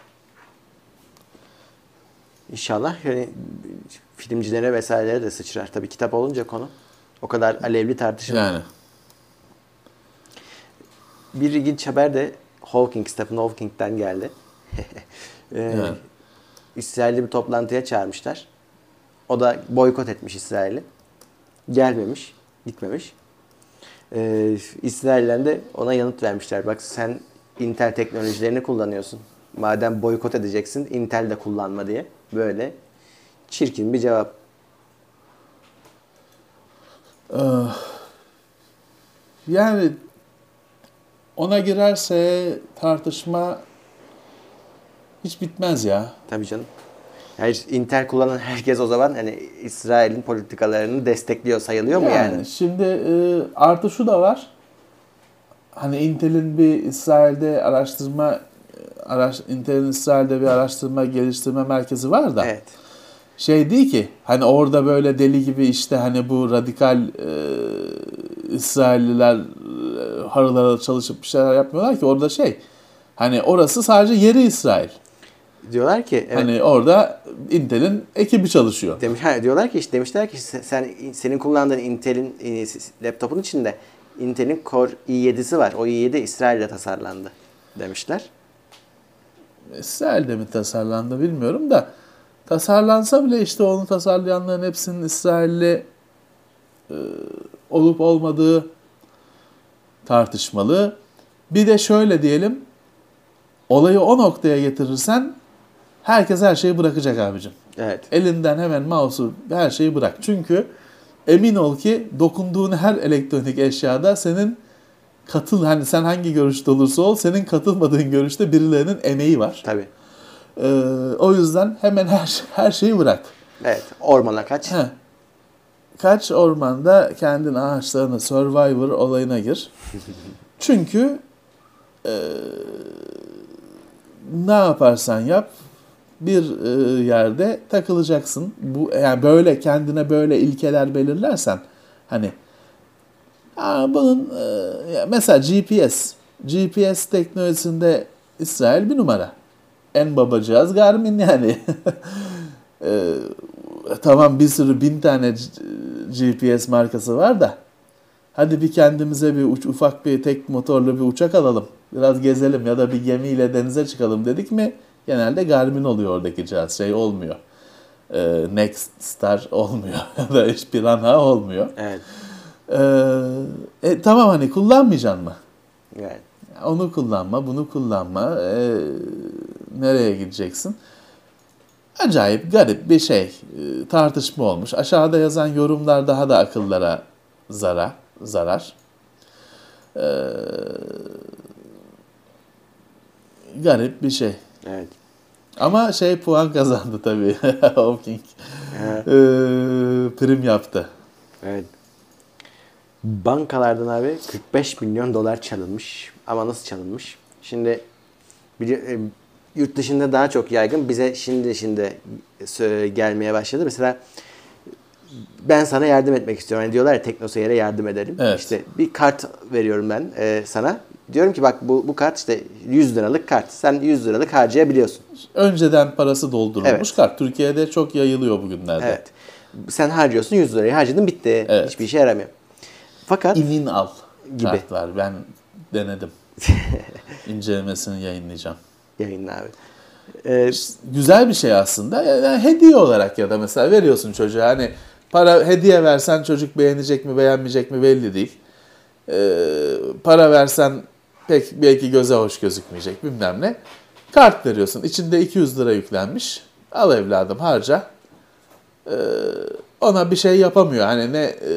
Speaker 1: inşallah yani filmcilere vesairelere de sıçrar. Tabii kitap olunca konu. O kadar alevli tartışma.
Speaker 2: Yani.
Speaker 1: Bir ilginç haber de Hawking, Stephen Hawking'den geldi. ee,
Speaker 2: Evet.
Speaker 1: İsrail'i bir toplantıya çağırmışlar. O da boykot etmiş İsrail'i. Gelmemiş, gitmemiş. Ee, İsrail'den de ona yanıt vermişler. Bak sen Intel teknolojilerini kullanıyorsun. Madem boykot edeceksin, Intel de kullanma diye. Böyle çirkin bir cevap.
Speaker 2: Yani ona girerse tartışma hiç bitmez ya.
Speaker 1: Tabii canım. Hayır, Intel kullanan herkes o zaman hani İsrail'in politikalarını destekliyor sayılıyor mu yani?
Speaker 2: Yani şimdi e, artı şu da var. Hani Intel'in bir İsrail'de araştırma araş, Intel'in İsrail'de bir araştırma geliştirme merkezi var da.
Speaker 1: Evet.
Speaker 2: Şey değil ki hani orada böyle deli gibi işte hani bu radikal e, İsrailliler e, harıl harıl çalışıp bir şeyler yapmıyorlar ki orada şey hani orası sadece yeri İsrail.
Speaker 1: Diyorlar ki evet.
Speaker 2: Hani orada Intel'in ekibi çalışıyor.
Speaker 1: Demiş, ha, diyorlar ki işte demişler ki sen senin kullandığın Intel'in e, laptopun içinde Intel'in Core i yedi'si var. O i yedi İsrail'de tasarlandı demişler.
Speaker 2: İsrail'de mi tasarlandı bilmiyorum da tasarlansa bile işte onu tasarlayanların hepsinin İsrailli e, olup olmadığı tartışmalı. Bir de şöyle diyelim, olayı o noktaya getirirsen herkes her şeyi bırakacak abicim.
Speaker 1: Evet.
Speaker 2: Elinden hemen mouse'u her şeyi bırak. Çünkü emin ol ki dokunduğun her elektronik eşyada senin katıl hani sen hangi görüşte olursa ol senin katılmadığın görüşte birilerinin emeği var.
Speaker 1: Tabii.
Speaker 2: Ee, o yüzden hemen her her şeyi bırak.
Speaker 1: Evet. Ormana kaç.
Speaker 2: Heh. Kaç ormanda kendin ağaçlarına Survivor olayına gir. Çünkü e, ne yaparsan yap bir e, yerde takılacaksın. Bu yani böyle kendine böyle ilkeler belirlersen hani aa, bunun e, mesela G P S G P S teknolojisinde İsrail bir numara. En baba cihaz Garmin yani. e, tamam bir sürü bin tane G P S markası var da hadi bir kendimize bir uç, ufak bir tek motorlu bir uçak alalım. Biraz gezelim ya da bir gemiyle denize çıkalım dedik mi genelde Garmin oluyor oradaki cihaz. Şey olmuyor. Ee, Next Star olmuyor. Ya da Piranha olmuyor.
Speaker 1: Evet.
Speaker 2: Ee, e, tamam hani kullanmayacaksın mı?
Speaker 1: Evet.
Speaker 2: Onu kullanma, bunu kullanma. Ee, nereye gideceksin? Acayip garip bir şey. Ee, tartışma olmuş. Aşağıda yazan yorumlar daha da akıllara zarar. zarar. Ee, garip bir şey.
Speaker 1: Evet.
Speaker 2: Ama şey puan kazandı tabii. Hawking.
Speaker 1: Evet.
Speaker 2: Ee, prim yaptı.
Speaker 1: Evet. Bankalardan abi kırk beş milyon dolar çalınmış. Ama nasıl çalınmış? Şimdi bili- e, yurt dışında daha çok yaygın. Bize şimdi şimdi sö- gelmeye başladı. Mesela ben sana yardım etmek istiyorum. Hani diyorlar ya Teknoseyir'e yardım edelim.
Speaker 2: Evet.
Speaker 1: İşte bir kart veriyorum ben e, sana. Diyorum ki bak bu, bu kart işte yüz liralık kart. Sen yüz liralık harcayabiliyorsun.
Speaker 2: Önceden parası doldurulmuş
Speaker 1: Evet.
Speaker 2: kart. Türkiye'de çok yayılıyor bugünlerde.
Speaker 1: Evet. Sen harcıyorsun yüz lirayı harcadın bitti.
Speaker 2: Evet.
Speaker 1: Hiçbir işe yaramıyor. Fakat
Speaker 2: İnin al
Speaker 1: Gibi.
Speaker 2: kart var. Ben denedim. İncelemesini yayınlayacağım.
Speaker 1: yayınla abi. Ee,
Speaker 2: Güzel bir şey aslında. Yani hediye olarak ya da mesela veriyorsun çocuğa hani para hediye versen çocuk beğenecek mi beğenmeyecek mi belli değil. Ee, para versen pek belki göze hoş gözükmeyecek bilmem ne. Kart veriyorsun. İçinde iki yüz lira yüklenmiş. Al evladım harca. Ee, ona bir şey yapamıyor. Hani ne e,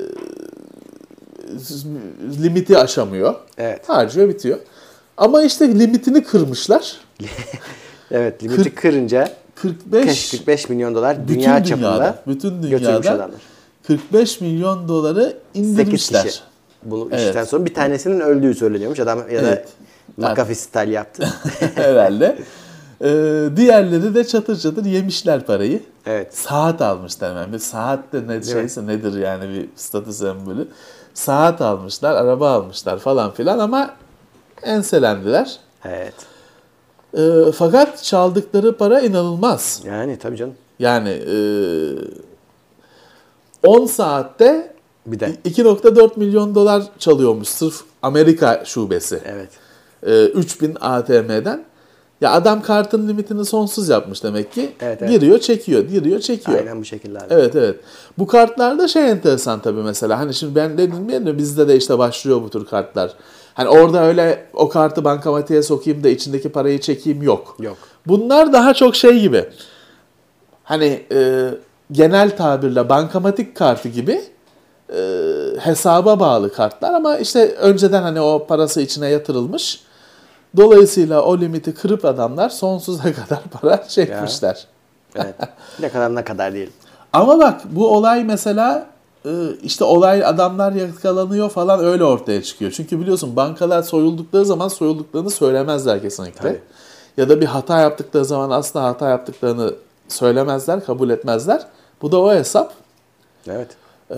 Speaker 2: limiti aşamıyor.
Speaker 1: Evet.
Speaker 2: Harcıyor bitiyor. Ama işte limitini kırmışlar.
Speaker 1: Evet, limiti
Speaker 2: kırk,
Speaker 1: kırınca
Speaker 2: kırk beş,
Speaker 1: kırk beş milyon dolar
Speaker 2: bütün
Speaker 1: dünya
Speaker 2: dünyada,
Speaker 1: çapında
Speaker 2: bütün
Speaker 1: götürmüş
Speaker 2: dünyada
Speaker 1: adamlar.
Speaker 2: kırk beş milyon doları indirmişler.
Speaker 1: sekiz kişi. Bu
Speaker 2: Evet.
Speaker 1: işten sonra bir tanesinin öldüğü söyleniyormuş. Adam ya da
Speaker 2: Evet.
Speaker 1: McAfee style yaptı.
Speaker 2: Herhalde. Ee, diğerleri de çatır çatır yemişler parayı.
Speaker 1: Evet.
Speaker 2: Saat almışlar hemen. Bir saat de ne şeyse nedir yani bir statü sembolü. Saat almışlar, araba almışlar falan filan ama enselendiler.
Speaker 1: Evet.
Speaker 2: Ee, fakat çaldıkları para inanılmaz.
Speaker 1: Yani tabii canım.
Speaker 2: Yani e, on saatte
Speaker 1: Bir de.
Speaker 2: iki nokta dört milyon dolar çalıyormuş sırf Amerika şubesi.
Speaker 1: Evet.
Speaker 2: Ee, üç bin A T M'den. Ya adam kartın limitini sonsuz yapmış demek ki.
Speaker 1: Evet, evet.
Speaker 2: Giriyor, çekiyor, giriyor, çekiyor.
Speaker 1: Aynen bu şekilde abi.
Speaker 2: Evet, evet. Bu kartlarda şey enteresan tabii mesela. Hani şimdi ben dedim ya bizde de işte başlıyor bu tür kartlar. Hani orada öyle o kartı bankamatiğe sokayım da içindeki parayı çekeyim yok.
Speaker 1: Yok.
Speaker 2: Bunlar daha çok şey gibi. Hani e, genel tabirle bankamatik kartı gibi e, hesaba bağlı kartlar ama işte önceden hani o parası içine yatırılmış. Dolayısıyla o limiti kırıp adamlar sonsuza kadar para çekmişler.
Speaker 1: Evet. Ne kadar ne kadar diyelim.
Speaker 2: Ama bak bu olay mesela e, işte olay adamlar yakalanıyor falan öyle ortaya çıkıyor. Çünkü biliyorsun bankalar soyuldukları zaman soyulduklarını söylemezler kesinlikle.
Speaker 1: Tabii.
Speaker 2: Ya da bir hata yaptıkları zaman asla hata yaptıklarını söylemezler, kabul etmezler. Bu da o hesap.
Speaker 1: Evet.
Speaker 2: Ee,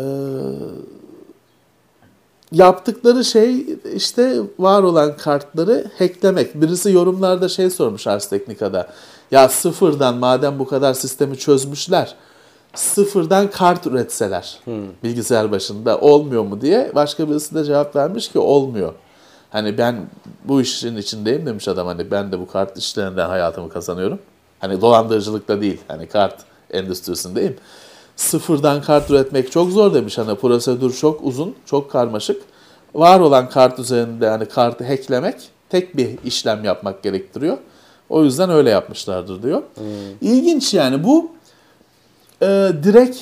Speaker 2: yaptıkları şey işte var olan kartları hacklemek. Birisi yorumlarda şey sormuş Ars Technica'da. Ya sıfırdan madem bu kadar sistemi çözmüşler, sıfırdan kart üretseler hmm. bilgisayar başında olmuyor mu diye. Başka birisi de cevap vermiş ki olmuyor. Hani ben bu işin içindeyim demiş adam. Hani ben de bu kart işlerinden hayatımı kazanıyorum. Hani dolandırıcılıkta değil. Hani kart endüstrisindeyim. Sıfırdan kart üretmek çok zor demiş. Hani prosedür çok uzun, çok karmaşık. Var olan kart üzerinde yani kartı hacklemek tek bir işlem yapmak gerektiriyor. O yüzden öyle yapmışlardır diyor. Hmm. İlginç yani bu e, direkt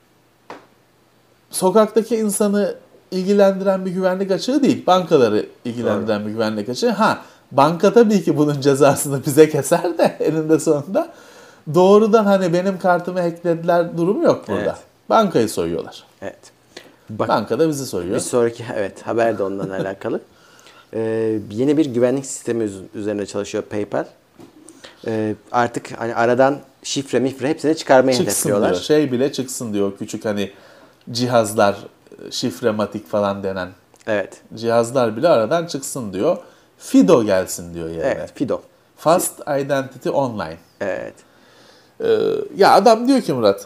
Speaker 2: sokaktaki insanı ilgilendiren bir güvenlik açığı değil. Bankaları ilgilendiren Doğru. bir güvenlik açığı. Ha, banka tabii ki bunun cezasını bize keser de eninde sonunda. Doğrudan hani benim kartımı hacklediler durumu yok burada. Evet. Bankayı soyuyorlar.
Speaker 1: Evet. Bak,
Speaker 2: banka da bizi soyuyor.
Speaker 1: Bir sonraki evet haber de ondan alakalı. Ee, yeni bir güvenlik sistemi üzerine çalışıyor PayPal. Ee, artık hani aradan şifre mifre hepsini çıkarmayı
Speaker 2: çıksın
Speaker 1: hedefliyorlar.
Speaker 2: Diyor. Şey bile çıksın diyor küçük hani cihazlar şifrematik falan denen.
Speaker 1: Evet.
Speaker 2: Cihazlar bile aradan çıksın diyor. FIDO gelsin diyor yerine.
Speaker 1: Evet, FIDO.
Speaker 2: Fast Identity Online.
Speaker 1: Evet.
Speaker 2: Ee, ya adam diyor ki Murat,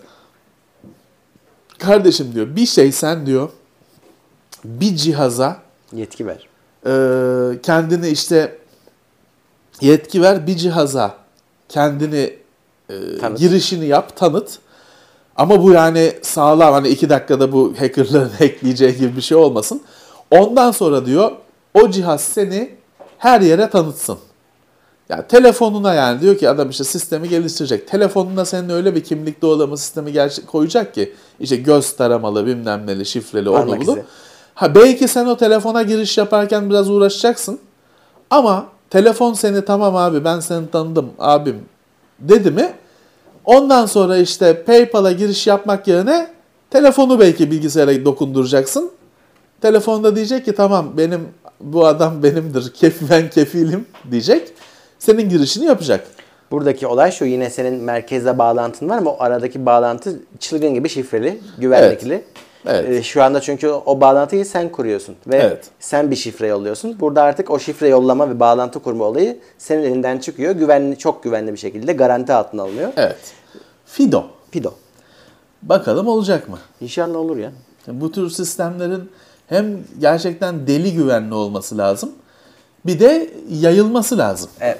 Speaker 2: kardeşim diyor bir şey sen diyor bir cihaza
Speaker 1: yetki ver.
Speaker 2: E, kendini işte yetki ver bir cihaza kendini e, girişini yap, tanıt. Ama bu yani sağlam hani iki dakikada bu hackerların hackleyeceği gibi bir şey olmasın. Ondan sonra diyor o cihaz seni her yere tanıtsın. Yani telefonuna yani diyor ki adam işte sistemi geliştirecek. Telefonuna senin öyle bir kimlik doğrulama sistemi gerçek koyacak ki işte göz taramalı bilmem neli şifreli onu bunu. Ha belki sen o telefona giriş yaparken biraz uğraşacaksın. Ama telefon seni tamam abi ben seni tanıdım abim dedi mi? Ondan sonra işte PayPal'a giriş yapmak yerine telefonu belki bilgisayara dokunduracaksın. Telefonda diyecek ki tamam benim bu adam benimdir, kef, ben kefilim diyecek. Senin girişini yapacak.
Speaker 1: Buradaki olay şu yine senin merkezle bağlantın var ama o aradaki bağlantı çılgın gibi şifreli, güvenlikli.
Speaker 2: Evet. Evet.
Speaker 1: Ee, şu anda çünkü o bağlantıyı sen kuruyorsun ve
Speaker 2: evet.
Speaker 1: sen bir şifre yolluyorsun. Burada artık o şifre yollama ve bağlantı kurma olayı senin elinden çıkıyor. Güvenli, çok güvenli bir şekilde garanti altına alınıyor.
Speaker 2: Evet. FIDO.
Speaker 1: FIDO.
Speaker 2: Bakalım olacak mı?
Speaker 1: İnşallah olur ya.
Speaker 2: Bu tür sistemlerin hem gerçekten deli güvenli olması lazım. Bir de yayılması lazım.
Speaker 1: Evet.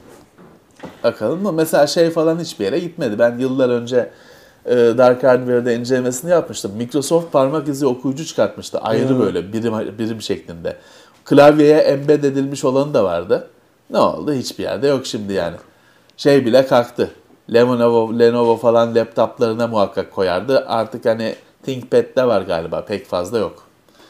Speaker 2: Bakalım mı? Mesela şey falan hiçbir yere gitmedi. Ben yıllar önce e, Dark Hardware'de incelemesini yapmıştım. Microsoft parmak izi okuyucu çıkartmıştı. Ayrı hmm. böyle birim birim şeklinde. Klavyeye embed edilmiş olanı da vardı. Ne oldu? Hiçbir yerde yok şimdi yani. Şey bile kalktı. Lenovo, Lenovo falan laptoplarına muhakkak koyardı. Artık hani ThinkPad'de var galiba. Pek fazla yok.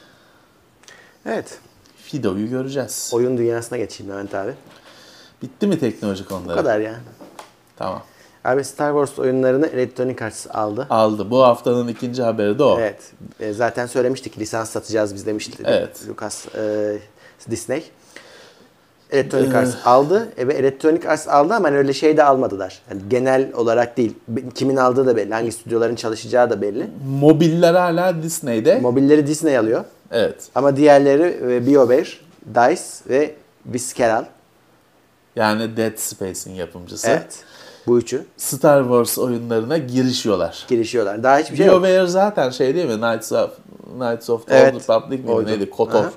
Speaker 1: Evet.
Speaker 2: Fido'yu göreceğiz.
Speaker 1: Oyun dünyasına geçeyim Levent abi.
Speaker 2: Bitti mi teknoloji konuları?
Speaker 1: Bu kadar ya.
Speaker 2: Tamam.
Speaker 1: Abi Star Wars oyunlarını Electronic Arts aldı.
Speaker 2: Aldı. Bu haftanın ikinci haberi de o.
Speaker 1: Evet. E, zaten söylemiştik lisans satacağız biz demişti.
Speaker 2: Evet.
Speaker 1: Lucas, e, Disney. Electronic Arts aldı e, ve Electronic Arts aldı ama hani öyle şey de almadılar. Yani genel olarak değil. Kimin aldığı da belli. Hangi stüdyoların çalışacağı da belli.
Speaker 2: Mobiller hala Disney'de.
Speaker 1: Mobilleri Disney alıyor.
Speaker 2: Evet.
Speaker 1: Ama diğerleri e, BioWare, DICE ve Visceral.
Speaker 2: Yani Dead Space'in yapımcısı.
Speaker 1: Evet. Bu üçü
Speaker 2: Star Wars oyunlarına girişiyorlar.
Speaker 1: girişiyorlar. Daha hiçbir şey yok.
Speaker 2: BioWare zaten şey değil mi? Knights of, Knights of the
Speaker 1: Evet.
Speaker 2: Old Republic miydi?
Speaker 1: Oydu.
Speaker 2: Neydi? KOTOR.
Speaker 1: Aha.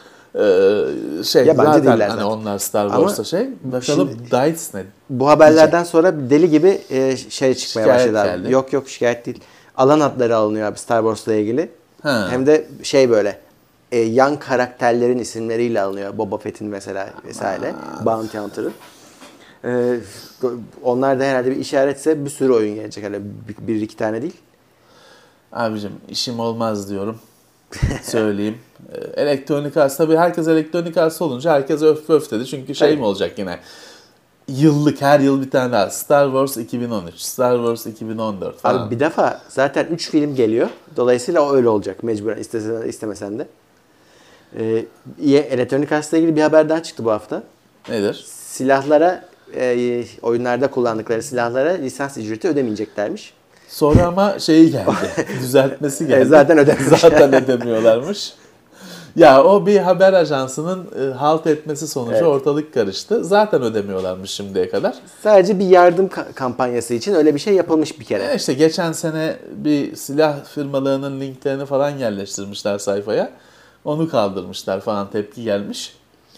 Speaker 2: Ee, şey
Speaker 1: Yabancı
Speaker 2: zaten
Speaker 1: değiller
Speaker 2: hani
Speaker 1: zaten.
Speaker 2: onlar Star
Speaker 1: Ama
Speaker 2: Wars'ta şey. Bakalım
Speaker 1: şimdi-
Speaker 2: DICE ne?
Speaker 1: Bu haberlerden sonra deli gibi e, şey çıkmaya
Speaker 2: Şikayet
Speaker 1: başladı abi.
Speaker 2: geldi.
Speaker 1: Yok yok şikayet değil. Alan adları alınıyor abi Star Wars'la ilgili.
Speaker 2: Ha.
Speaker 1: Hem de şey böyle e, yan karakterlerin isimleriyle alınıyor. Boba Fett'in mesela vesaire. Bounty Hunter'ın. E, onlar da herhalde bir işaretse bir sürü oyun gelecek. Hani bir, bir iki tane değil.
Speaker 2: Abicim işim olmaz diyorum. Söyleyeyim. Ee, Elektronik Arts tabii herkes Elektronik Arts olunca herkes öf öf dedi. Çünkü şey
Speaker 1: Tabii.
Speaker 2: mi olacak yine? Yıllık her yıl bir tane daha. Star Wars iki bin on üç, Star Wars iki bin on dört falan.
Speaker 1: Abi bir defa zaten üç film geliyor. Dolayısıyla o öyle olacak mecburen istesen istemesen de. Ee, Electronic Arts'la ilgili bir haber daha çıktı bu hafta.
Speaker 2: Nedir?
Speaker 1: Silahlara, e, oyunlarda kullandıkları silahlara lisans ücreti ödemeyeceklermiş.
Speaker 2: Sonra ama şeyi geldi. Düzeltmesi geldi.
Speaker 1: E, zaten ödemiyorlar.
Speaker 2: Zaten ödemiyorlarmış. Ya o bir haber ajansının e, halt etmesi sonucu
Speaker 1: Evet.
Speaker 2: ortalık karıştı. Zaten ödemiyorlarmış şimdiye kadar.
Speaker 1: Sadece bir yardım ka- kampanyası için öyle bir şey yapılmış bir kere.
Speaker 2: E işte geçen sene bir silah firmalarının linklerini falan yerleştirmişler sayfaya. Onu kaldırmışlar falan, tepki gelmiş.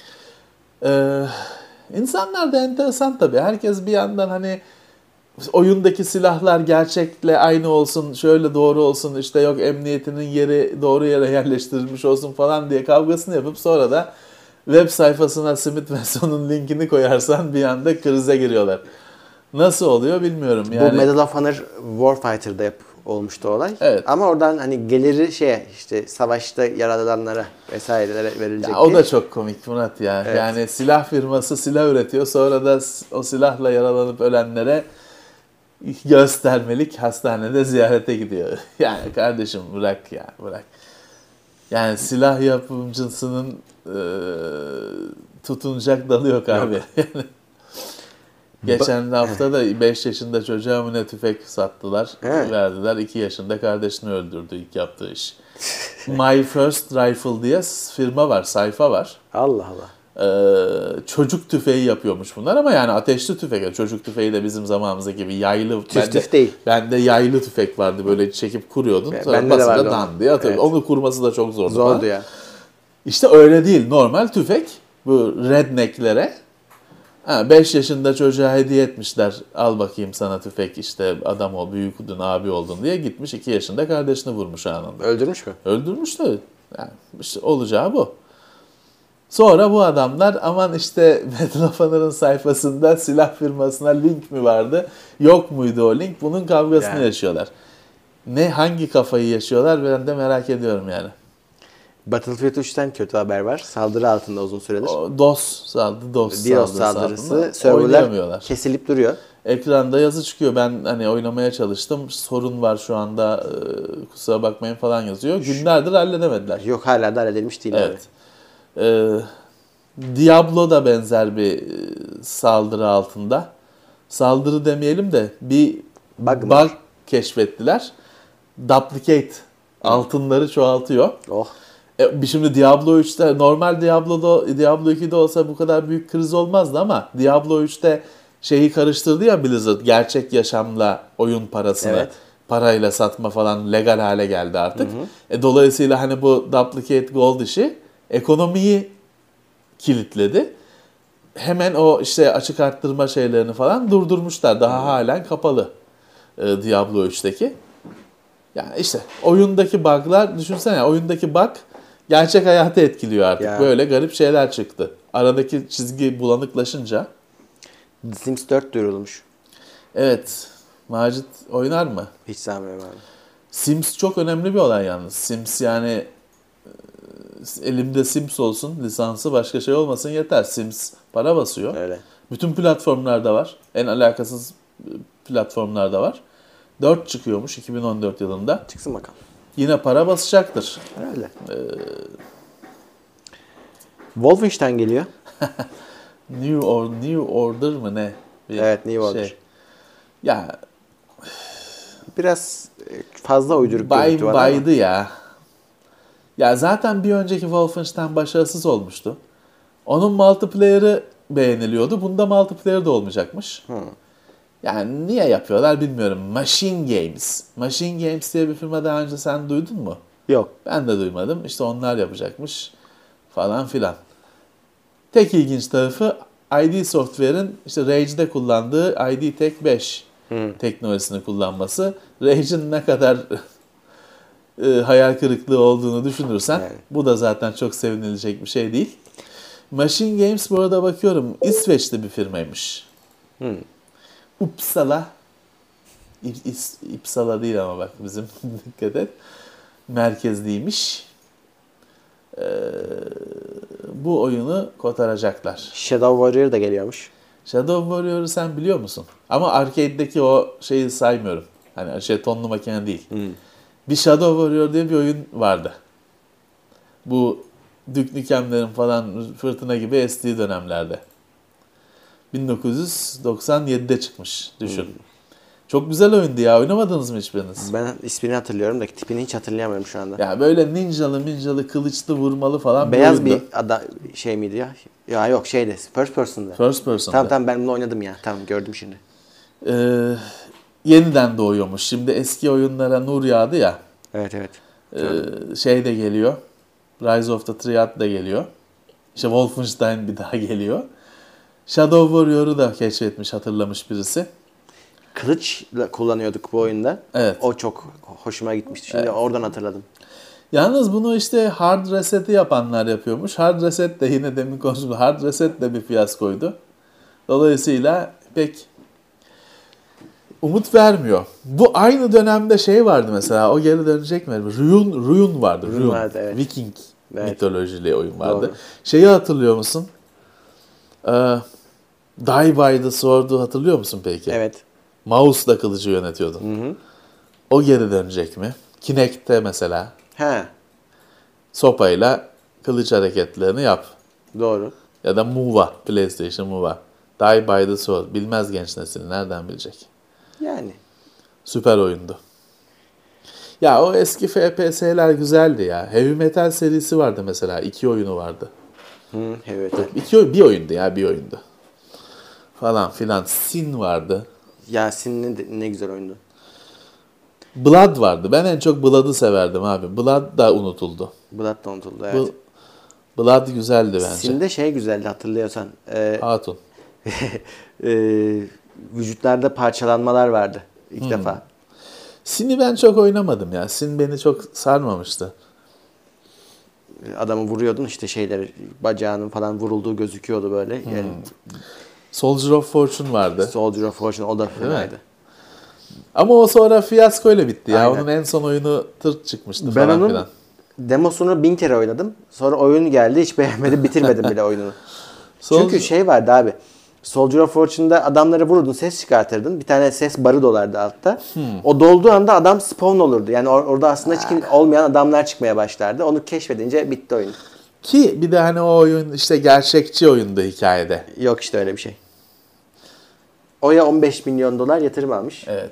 Speaker 2: Ee, insanlar da enteresan tabii. Herkes bir yandan hani oyundaki silahlar gerçekle aynı olsun, şöyle doğru olsun, işte yok emniyetinin yeri doğru yere yerleştirilmiş olsun falan diye kavgasını yapıp sonra da web sayfasına Smith ve Son'un linkini koyarsan bir anda krize giriyorlar. Nasıl oluyor bilmiyorum yani.
Speaker 1: Bu Medal of Honor Warfighter'da yap olmuştu olay.
Speaker 2: Evet.
Speaker 1: Ama oradan hani geliri şeye işte savaşta yaralananlara vesairelere verilecek.
Speaker 2: Ya o da çok komik Murat ya.
Speaker 1: Evet.
Speaker 2: Yani silah firması silah üretiyor, sonra da o silahla yaralanıp ölenlere göstermelik hastanede ziyarete gidiyor. Yani kardeşim bırak ya, bırak. Yani silah yapımcısının e, tutunacak dalı yok abi. Yani geçen hafta da beş yaşında çocuğa mı ne tüfek sattılar,
Speaker 1: He.
Speaker 2: verdiler. iki yaşında kardeşini öldürdü ilk yaptığı iş. My First Rifle diye firma var, sayfa var.
Speaker 1: Allah Allah.
Speaker 2: Ee, çocuk tüfeği yapıyormuş bunlar ama yani ateşli tüfek. Yani çocuk tüfeği de bizim zamanımızda gibi yaylı.
Speaker 1: Tüf
Speaker 2: bende,
Speaker 1: tüf değil.
Speaker 2: Bende yaylı tüfek vardı, böyle çekip kuruyordun.
Speaker 1: Be-
Speaker 2: Sonra
Speaker 1: bende de
Speaker 2: basınca
Speaker 1: vardı o.
Speaker 2: dan diye atıyordun.
Speaker 1: Evet.
Speaker 2: Onu kurması da çok zordu.
Speaker 1: Zordu
Speaker 2: falan.
Speaker 1: ya.
Speaker 2: İşte öyle değil. Normal tüfek bu rednecklere beş yaşında çocuğa hediye etmişler. Al bakayım sana tüfek, işte adam ol, büyüdün, abi oldun diye gitmiş iki yaşında kardeşini vurmuş anında.
Speaker 1: Öldürmüş mü?
Speaker 2: Öldürmüş de yani işte olacağı bu. Sonra bu adamlar aman işte Medal of Honor'ın sayfasında silah firmasına link mi vardı? Yok muydu o link? Bunun kavgasını
Speaker 1: Yani.
Speaker 2: yaşıyorlar. Ne hangi kafayı yaşıyorlar ben de merak ediyorum yani.
Speaker 1: Battlefield üçten kötü haber var. Saldırı altında uzun süredir.
Speaker 2: O DOS saldı, DOS,
Speaker 1: DDoS
Speaker 2: saldırısı
Speaker 1: saldırısı.
Speaker 2: altında
Speaker 1: Serverler
Speaker 2: oynayamıyorlar.
Speaker 1: kesilip duruyor.
Speaker 2: Ekranda yazı çıkıyor. Ben hani oynamaya çalıştım. Sorun var şu anda. e, kusura bakmayın falan yazıyor. Günlerdir halledemediler.
Speaker 1: Yok hala da halledilmiş değil.
Speaker 2: Evet. Ee, Diablo da benzer bir e, saldırı altında. Saldırı demeyelim de bir
Speaker 1: Bug
Speaker 2: bug,
Speaker 1: mı?
Speaker 2: keşfettiler. Duplicate altınları çoğaltıyor.
Speaker 1: Oh.
Speaker 2: E, şimdi Diablo üçte normal Diablo'da Diablo ikide olsa bu kadar büyük kriz olmazdı ama Diablo üçte şeyi karıştırdı ya Blizzard, gerçek yaşamla oyun parasını.
Speaker 1: Evet.
Speaker 2: Parayla satma falan legal hale geldi artık. Hı hı. E, dolayısıyla hani bu duplicate gold işi ekonomiyi kilitledi. Hemen o işte açık arttırma şeylerini falan durdurmuşlar. Daha hmm. halen kapalı e, Diablo üçteki. Yani işte oyundaki bug'lar, düşünsene oyundaki bug gerçek hayatı etkiliyor artık.
Speaker 1: Ya.
Speaker 2: Böyle garip şeyler çıktı. Aradaki çizgi bulanıklaşınca.
Speaker 1: The Sims dört duyurulmuş.
Speaker 2: Evet. Macit oynar mı?
Speaker 1: Hiç sanmıyorum abi.
Speaker 2: Sims çok önemli bir olay yalnız. Sims yani e, elimde Sims olsun, lisansı başka şey olmasın yeter. Sims para basıyor.
Speaker 1: Öyle.
Speaker 2: Bütün platformlarda var. En alakasız e, platformlarda var. dört çıkıyormuş iki bin on dört yılında.
Speaker 1: Çıksın bakalım.
Speaker 2: Yine para basacaktır.
Speaker 1: Herhalde. Ee... Wolfenstein geliyor.
Speaker 2: New or New Order mı ne? Bir
Speaker 1: Evet, New Order.
Speaker 2: Şey. Ya
Speaker 1: biraz fazla uyduruk
Speaker 2: bay,
Speaker 1: gözüktü bana
Speaker 2: baydı ya. Ya zaten bir önceki Wolfenstein başarısız olmuştu. Onun multiplayer'ı beğeniliyordu. Bunda multiplayer de olmayacakmış.
Speaker 1: Hmm.
Speaker 2: Yani niye yapıyorlar bilmiyorum. Machine Games. Machine Games diye bir firma daha önce sen duydun mu?
Speaker 1: Yok.
Speaker 2: Ben de duymadım. İşte onlar yapacakmış falan filan. Tek ilginç tarafı I D Software'in işte Rage'de kullandığı I D Tech beş
Speaker 1: Hmm.
Speaker 2: teknolojisini kullanması. Rage'in ne kadar e, hayal kırıklığı olduğunu düşünürsen
Speaker 1: Evet.
Speaker 2: bu da zaten çok sevinilecek bir şey değil. Machine Games bu arada bakıyorum İsveç'te bir firmaymış.
Speaker 1: Hmm.
Speaker 2: Uppsala İ- İs- İpsala değil ama bak bizim dikkat et. Merkezliymiş. Ee, bu oyunu kotaracaklar.
Speaker 1: Shadow Warrior da geliyormuş.
Speaker 2: Shadow Warrior'ı sen biliyor musun? Ama arcade'deki o şeyi saymıyorum. Hani jetonlu makine değil.
Speaker 1: Hmm.
Speaker 2: Bir Shadow Warrior diye bir oyun vardı. Bu Duke Nukem'lerin falan fırtına gibi estiği dönemlerde. bin dokuz yüz doksan yedide çıkmış düşün.
Speaker 1: Hmm.
Speaker 2: Çok güzel oyundu ya. Oynamadınız mı hiçbiriniz?
Speaker 1: Ben ismini hatırlıyorum da tipini hiç hatırlayamıyorum şu anda.
Speaker 2: Ya böyle ninjalı minjalı kılıçlı vurmalı falan
Speaker 1: Beyaz
Speaker 2: bir oyundu.
Speaker 1: bir ada şey miydi ya? Ya yok şeydi. First person'dı.
Speaker 2: First person'da.
Speaker 1: Tamam tamam ben bunu oynadım ya. Tamam gördüm şimdi.
Speaker 2: Ee, yeniden doğuyormuş. Şimdi eski oyunlara nur yağdı ya.
Speaker 1: Evet evet.
Speaker 2: Ee, şey de geliyor. Rise of the Triad da geliyor. İşte Wolfenstein bir daha geliyor. Shadow Warrior'u da keşfetmiş, hatırlamış birisi.
Speaker 1: Kılıçla kullanıyorduk bu oyunda.
Speaker 2: Evet.
Speaker 1: O çok hoşuma gitmişti. Şimdi oradan hatırladım.
Speaker 2: Yalnız bunu işte hard reset'i yapanlar yapıyormuş. Hard reset de yine demin konuştuğumuz hard reset de bir fiyaskoydu. Dolayısıyla pek umut vermiyor. Bu aynı dönemde şey vardı mesela. O geri dönecek mi? Rune, Rune vardı.
Speaker 1: Rune
Speaker 2: Rune.
Speaker 1: vardı, evet.
Speaker 2: Viking
Speaker 1: Evet.
Speaker 2: mitolojili oyun vardı.
Speaker 1: Doğru.
Speaker 2: Şeyi hatırlıyor musun? Ee, Die by the Sword'u hatırlıyor musun peki?
Speaker 1: Evet.
Speaker 2: Mouse'la kılıcı yönetiyordun.
Speaker 1: Hı hı.
Speaker 2: O geri dönecek mi? Kinect'te mesela
Speaker 1: He.
Speaker 2: sopayla kılıç hareketlerini yap.
Speaker 1: Doğru.
Speaker 2: Ya da Move'a, PlayStation Move'a. Die by the Sword. Bilmez genç nesil. Nereden bilecek?
Speaker 1: Yani.
Speaker 2: Süper oyundu. Ya o eski F P S'ler güzeldi ya. Heavy Metal serisi vardı mesela. İki oyunu vardı.
Speaker 1: Hı, evet.
Speaker 2: İki oy- bir oyundu ya, bir oyundu. Falan filan. Sin vardı.
Speaker 1: Yasin'in de ne güzel oyundu.
Speaker 2: Blood vardı. Ben en çok Blood'ı severdim abi. Blood da unutuldu.
Speaker 1: Blood da unutuldu evet.
Speaker 2: Bu- Blood güzeldi bence.
Speaker 1: Sin'de şey güzeldi hatırlıyorsan. Ee,
Speaker 2: Hatun.
Speaker 1: e, vücutlarda parçalanmalar vardı ilk defa.
Speaker 2: Sin'i ben çok oynamadım ya. Sin beni çok sarmamıştı.
Speaker 1: Adamı vuruyordun işte şeyleri bacağının falan vurulduğu gözüküyordu böyle. Yani
Speaker 2: Soldier of Fortune vardı.
Speaker 1: Soldier of Fortune o da fenaydı.
Speaker 2: Ama o sonra fiyaskoyla bitti ya.
Speaker 1: Aynen.
Speaker 2: Onun en son oyunu tırt çıkmıştı
Speaker 1: Ben
Speaker 2: falan
Speaker 1: onun
Speaker 2: filan.
Speaker 1: demosunu bin kere oynadım. Sonra oyun geldi hiç beğenmedim bitirmedim bile oyununu.
Speaker 2: Sol-
Speaker 1: Çünkü şey vardı abi. Soldier of Fortune'da adamları vururdun, ses çıkartırdın. Bir tane ses barı dolardı altta. O dolduğu anda adam spawn olurdu. Yani or- orada aslında hiç kim- olmayan adamlar çıkmaya başlardı. Onu keşfedince bitti oyun.
Speaker 2: Ki bir de hani o oyun işte gerçekçi oyundu hikayede.
Speaker 1: Yok işte öyle bir şey. Oya on beş milyon dolar yatırım almış.
Speaker 2: Evet.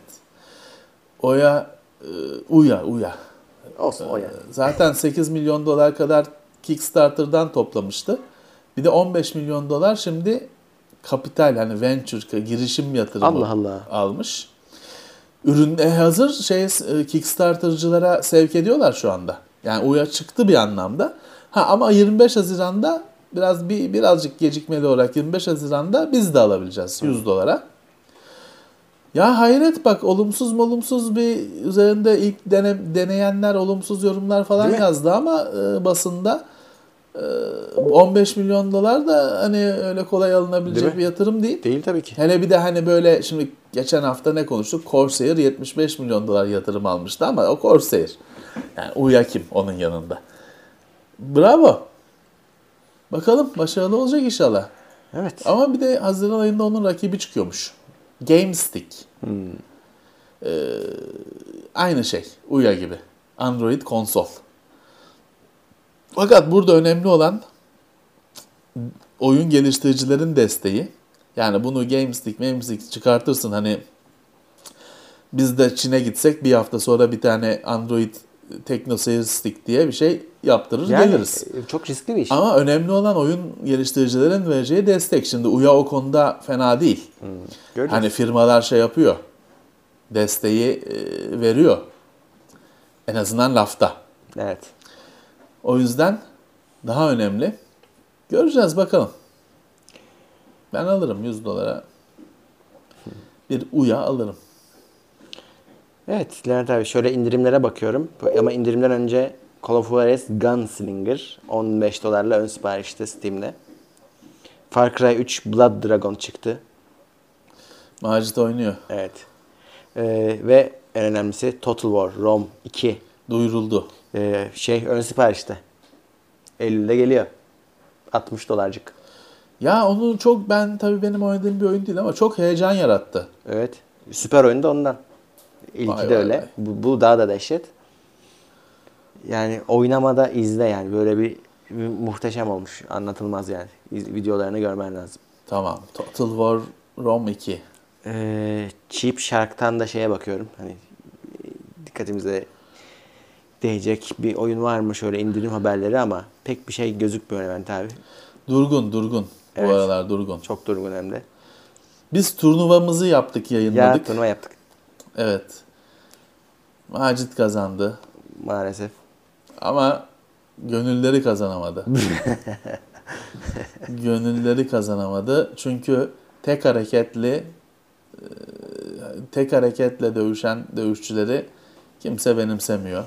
Speaker 2: Oya, e, Uya, Uya.
Speaker 1: Olsun Oya.
Speaker 2: Zaten sekiz milyon dolar kadar Kickstarter'dan toplamıştı. Bir de on beş milyon dolar şimdi kapital hani venture girişim yatırımı
Speaker 1: Allah Allah.
Speaker 2: almış. Ürün e, hazır şey e, Kickstarter'cılara sevk ediyorlar şu anda. Yani Uya çıktı bir anlamda. Ha ama yirmi beş Haziran'da biraz bir birazcık gecikmeli olarak yirmi beş Haziran'da biz de alabileceğiz yüz dolara. Ya hayret bak, olumsuz olumsuz bir üzerinde ilk dene, deneyenler olumsuz yorumlar falan
Speaker 1: Değil mi?
Speaker 2: yazdı ama e, basında e, on beş milyon dolar da hani öyle kolay
Speaker 1: Değil
Speaker 2: alınabilecek
Speaker 1: mi?
Speaker 2: bir yatırım değil.
Speaker 1: Değil tabii ki.
Speaker 2: Hele bir de hani böyle şimdi geçen hafta ne konuştuk? Corsair yetmiş beş milyon dolar yatırım almıştı ama o Corsair. Yani Uya kim onun yanında? Bravo. Bakalım başarılı olacak inşallah.
Speaker 1: Evet.
Speaker 2: Ama bir de Haziran ayında onun rakibi çıkıyormuş. GameStick. Ee, aynı şey. Uya gibi. Android konsol. Fakat burada önemli olan oyun geliştiricilerin desteği. Yani bunu GameStick, GameStick çıkartırsın hani biz de Çin'e gitsek bir hafta sonra bir tane Android Tekno Seyir Stick diye bir şey yaptırır
Speaker 1: Yani
Speaker 2: geliriz.
Speaker 1: e, çok riskli bir iş.
Speaker 2: Ama önemli olan oyun geliştiricilerin vereceği destek. Şimdi Uya o konuda fena değil.
Speaker 1: Göreceğiz.
Speaker 2: Hani firmalar şey yapıyor. Desteği e, veriyor. En azından lafta.
Speaker 1: Evet.
Speaker 2: O yüzden daha önemli. Göreceğiz bakalım. Ben alırım yüz dolara. Bir Uya alırım.
Speaker 1: Evet Levent abi şöyle indirimlere bakıyorum. Ama indirimden önce Call of Juarez Gunslinger on beş dolarla ön siparişte Steam'de. Far Cry üç Blood Dragon çıktı.
Speaker 2: Macit oynuyor.
Speaker 1: Evet. Ee, ve en önemlisi Total War Rome iki.
Speaker 2: Duyuruldu.
Speaker 1: Ee, şey ön siparişte. Eylül'de geliyor. altmış dolarcık.
Speaker 2: Ya onu çok ben tabii benim oynadığım bir oyun değil ama çok heyecan yarattı.
Speaker 1: Evet. Süper oyun da ondan. İlki
Speaker 2: Vay
Speaker 1: de
Speaker 2: vay
Speaker 1: öyle.
Speaker 2: vay.
Speaker 1: Bu, bu daha da dehşet. Yani oynamada izle yani. Böyle bir, bir muhteşem olmuş. Anlatılmaz yani. İz- videolarını görmen lazım.
Speaker 2: Tamam. Total War Rome iki.
Speaker 1: Ee, Cheap Shark'tan da şeye bakıyorum. Hani e, dikkatimize değecek bir oyun var mı şöyle indirim haberleri ama pek bir şey gözükmüyor Levent abi.
Speaker 2: Durgun durgun.
Speaker 1: Evet.
Speaker 2: Bu aralar durgun.
Speaker 1: Çok durgun hem de.
Speaker 2: Biz turnuvamızı yaptık,
Speaker 1: Ya
Speaker 2: yayınladık.
Speaker 1: turnuva yaptık
Speaker 2: Evet. Macit kazandı.
Speaker 1: maalesef.
Speaker 2: Ama gönülleri kazanamadı. Gönülleri kazanamadı. Çünkü tek hareketli e, tek hareketle dövüşen dövüşçüleri kimse benimsemiyor.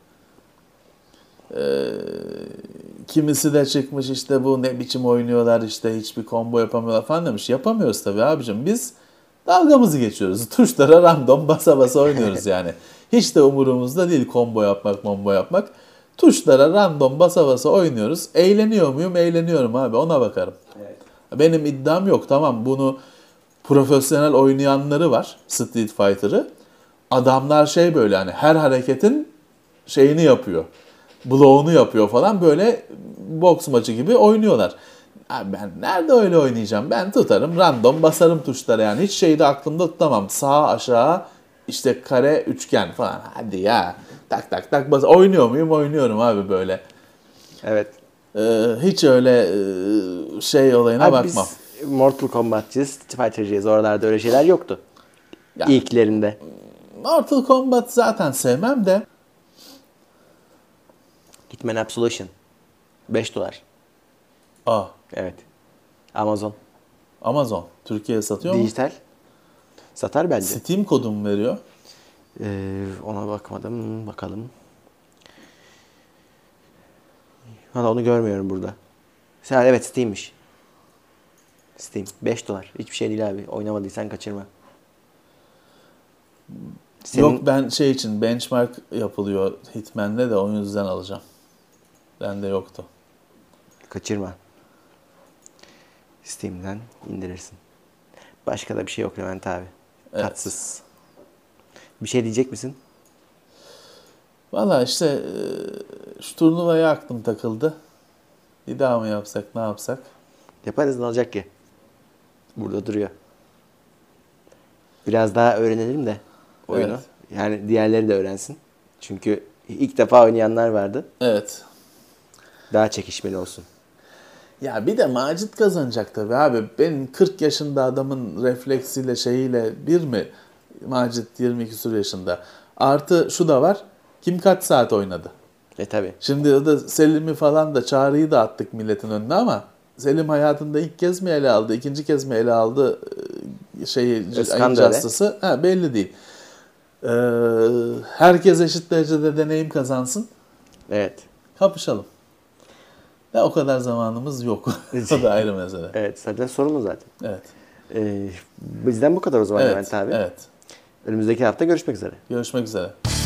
Speaker 2: Ee, kimisi de çıkmış işte bu ne biçim oynuyorlar işte hiçbir combo yapamıyorlar falan demiş. Yapamıyoruz tabii abicim. Biz dalgamızı geçiyoruz. Tuşlara random basa basa oynuyoruz yani. Hiç de umurumuzda değil combo yapmak, combo yapmak. Tuşlara random basa basa oynuyoruz. Eğleniyor muyum? Eğleniyorum abi. Ona bakarım.
Speaker 1: Evet.
Speaker 2: Benim iddiam yok. Tamam bunu profesyonel oynayanları var. Street Fighter'ı. Adamlar şey böyle hani her hareketin şeyini yapıyor. Blow'unu yapıyor falan böyle boks maçı gibi oynuyorlar. Abi ben nerede öyle oynayacağım? Ben tutarım random basarım tuşlara yani. Hiç şeyi de aklımda tutamam. Sağ aşağı işte kare üçgen falan. Hadi ya tak tak tak bas. Oynuyor muyum? Oynuyorum abi böyle.
Speaker 1: Evet.
Speaker 2: Ee, hiç öyle e, şey olayına
Speaker 1: Abi
Speaker 2: bakmam.
Speaker 1: biz Mortal Kombat'cıyız, Street Fighter'cıyız. Oralarda öyle şeyler yoktu.
Speaker 2: Ya,
Speaker 1: İlklerinde.
Speaker 2: Mortal Kombat zaten sevmem de.
Speaker 1: Hitman Absolution. beş dolar.
Speaker 2: Aa,
Speaker 1: Evet. Amazon.
Speaker 2: Amazon Türkiye'ye satıyor mu?
Speaker 1: Dijital. Satar bence.
Speaker 2: Steam kodu mu veriyor?
Speaker 1: Ee, ona bakmadım. Bakalım. Valla onu görmüyorum burada. Sen evet Steam'miş. Steam. beş dolar. Hiçbir şey değil abi. Oynamadıysan kaçırma. Senin...
Speaker 2: Yok ben şey için benchmark yapılıyor Hitman'le de o yüzden alacağım. Bende yoktu.
Speaker 1: Kaçırma. Steam'den indirirsin. Başka da bir şey yok Levent abi.
Speaker 2: Evet.
Speaker 1: Tatsız. Bir şey diyecek misin?
Speaker 2: Valla işte e, şu turnuvaya aklım takıldı. Bir daha mı yapsak ne yapsak?
Speaker 1: Yaparız ne olacak ki? Burada duruyor. Biraz daha öğrenelim de oyunu.
Speaker 2: Evet.
Speaker 1: Yani diğerleri de öğrensin. Çünkü ilk defa oynayanlar vardı.
Speaker 2: Evet.
Speaker 1: Daha çekişmeli olsun.
Speaker 2: Ya bir de Macit kazanacak tabii abi. Benim kırk yaşında adamın refleksiyle şeyiyle bir mi? Macit yirmi iki küsur yaşında. Artı şu da var. Kim kaç saat oynadı?
Speaker 1: E tabi.
Speaker 2: Şimdi o da Selim'i falan da Çağrı'yı da attık milletin önüne ama Selim hayatında ilk kez mi ele aldı, ikinci kez mi ele aldı şeyi
Speaker 1: Özkan
Speaker 2: ayın
Speaker 1: da öyle.
Speaker 2: hastası ha, belli değil. Ee, herkes eşit derecede deneyim kazansın.
Speaker 1: Evet.
Speaker 2: Kapışalım. Ya o kadar zamanımız yok. O da ayrı mesele.
Speaker 1: Evet. Zaten sorumuz zaten.
Speaker 2: Evet.
Speaker 1: Ee, bizden bu kadar o zaman
Speaker 2: Evet.
Speaker 1: Levent abi.
Speaker 2: Evet.
Speaker 1: Önümüzdeki hafta görüşmek üzere.
Speaker 2: Görüşmek üzere.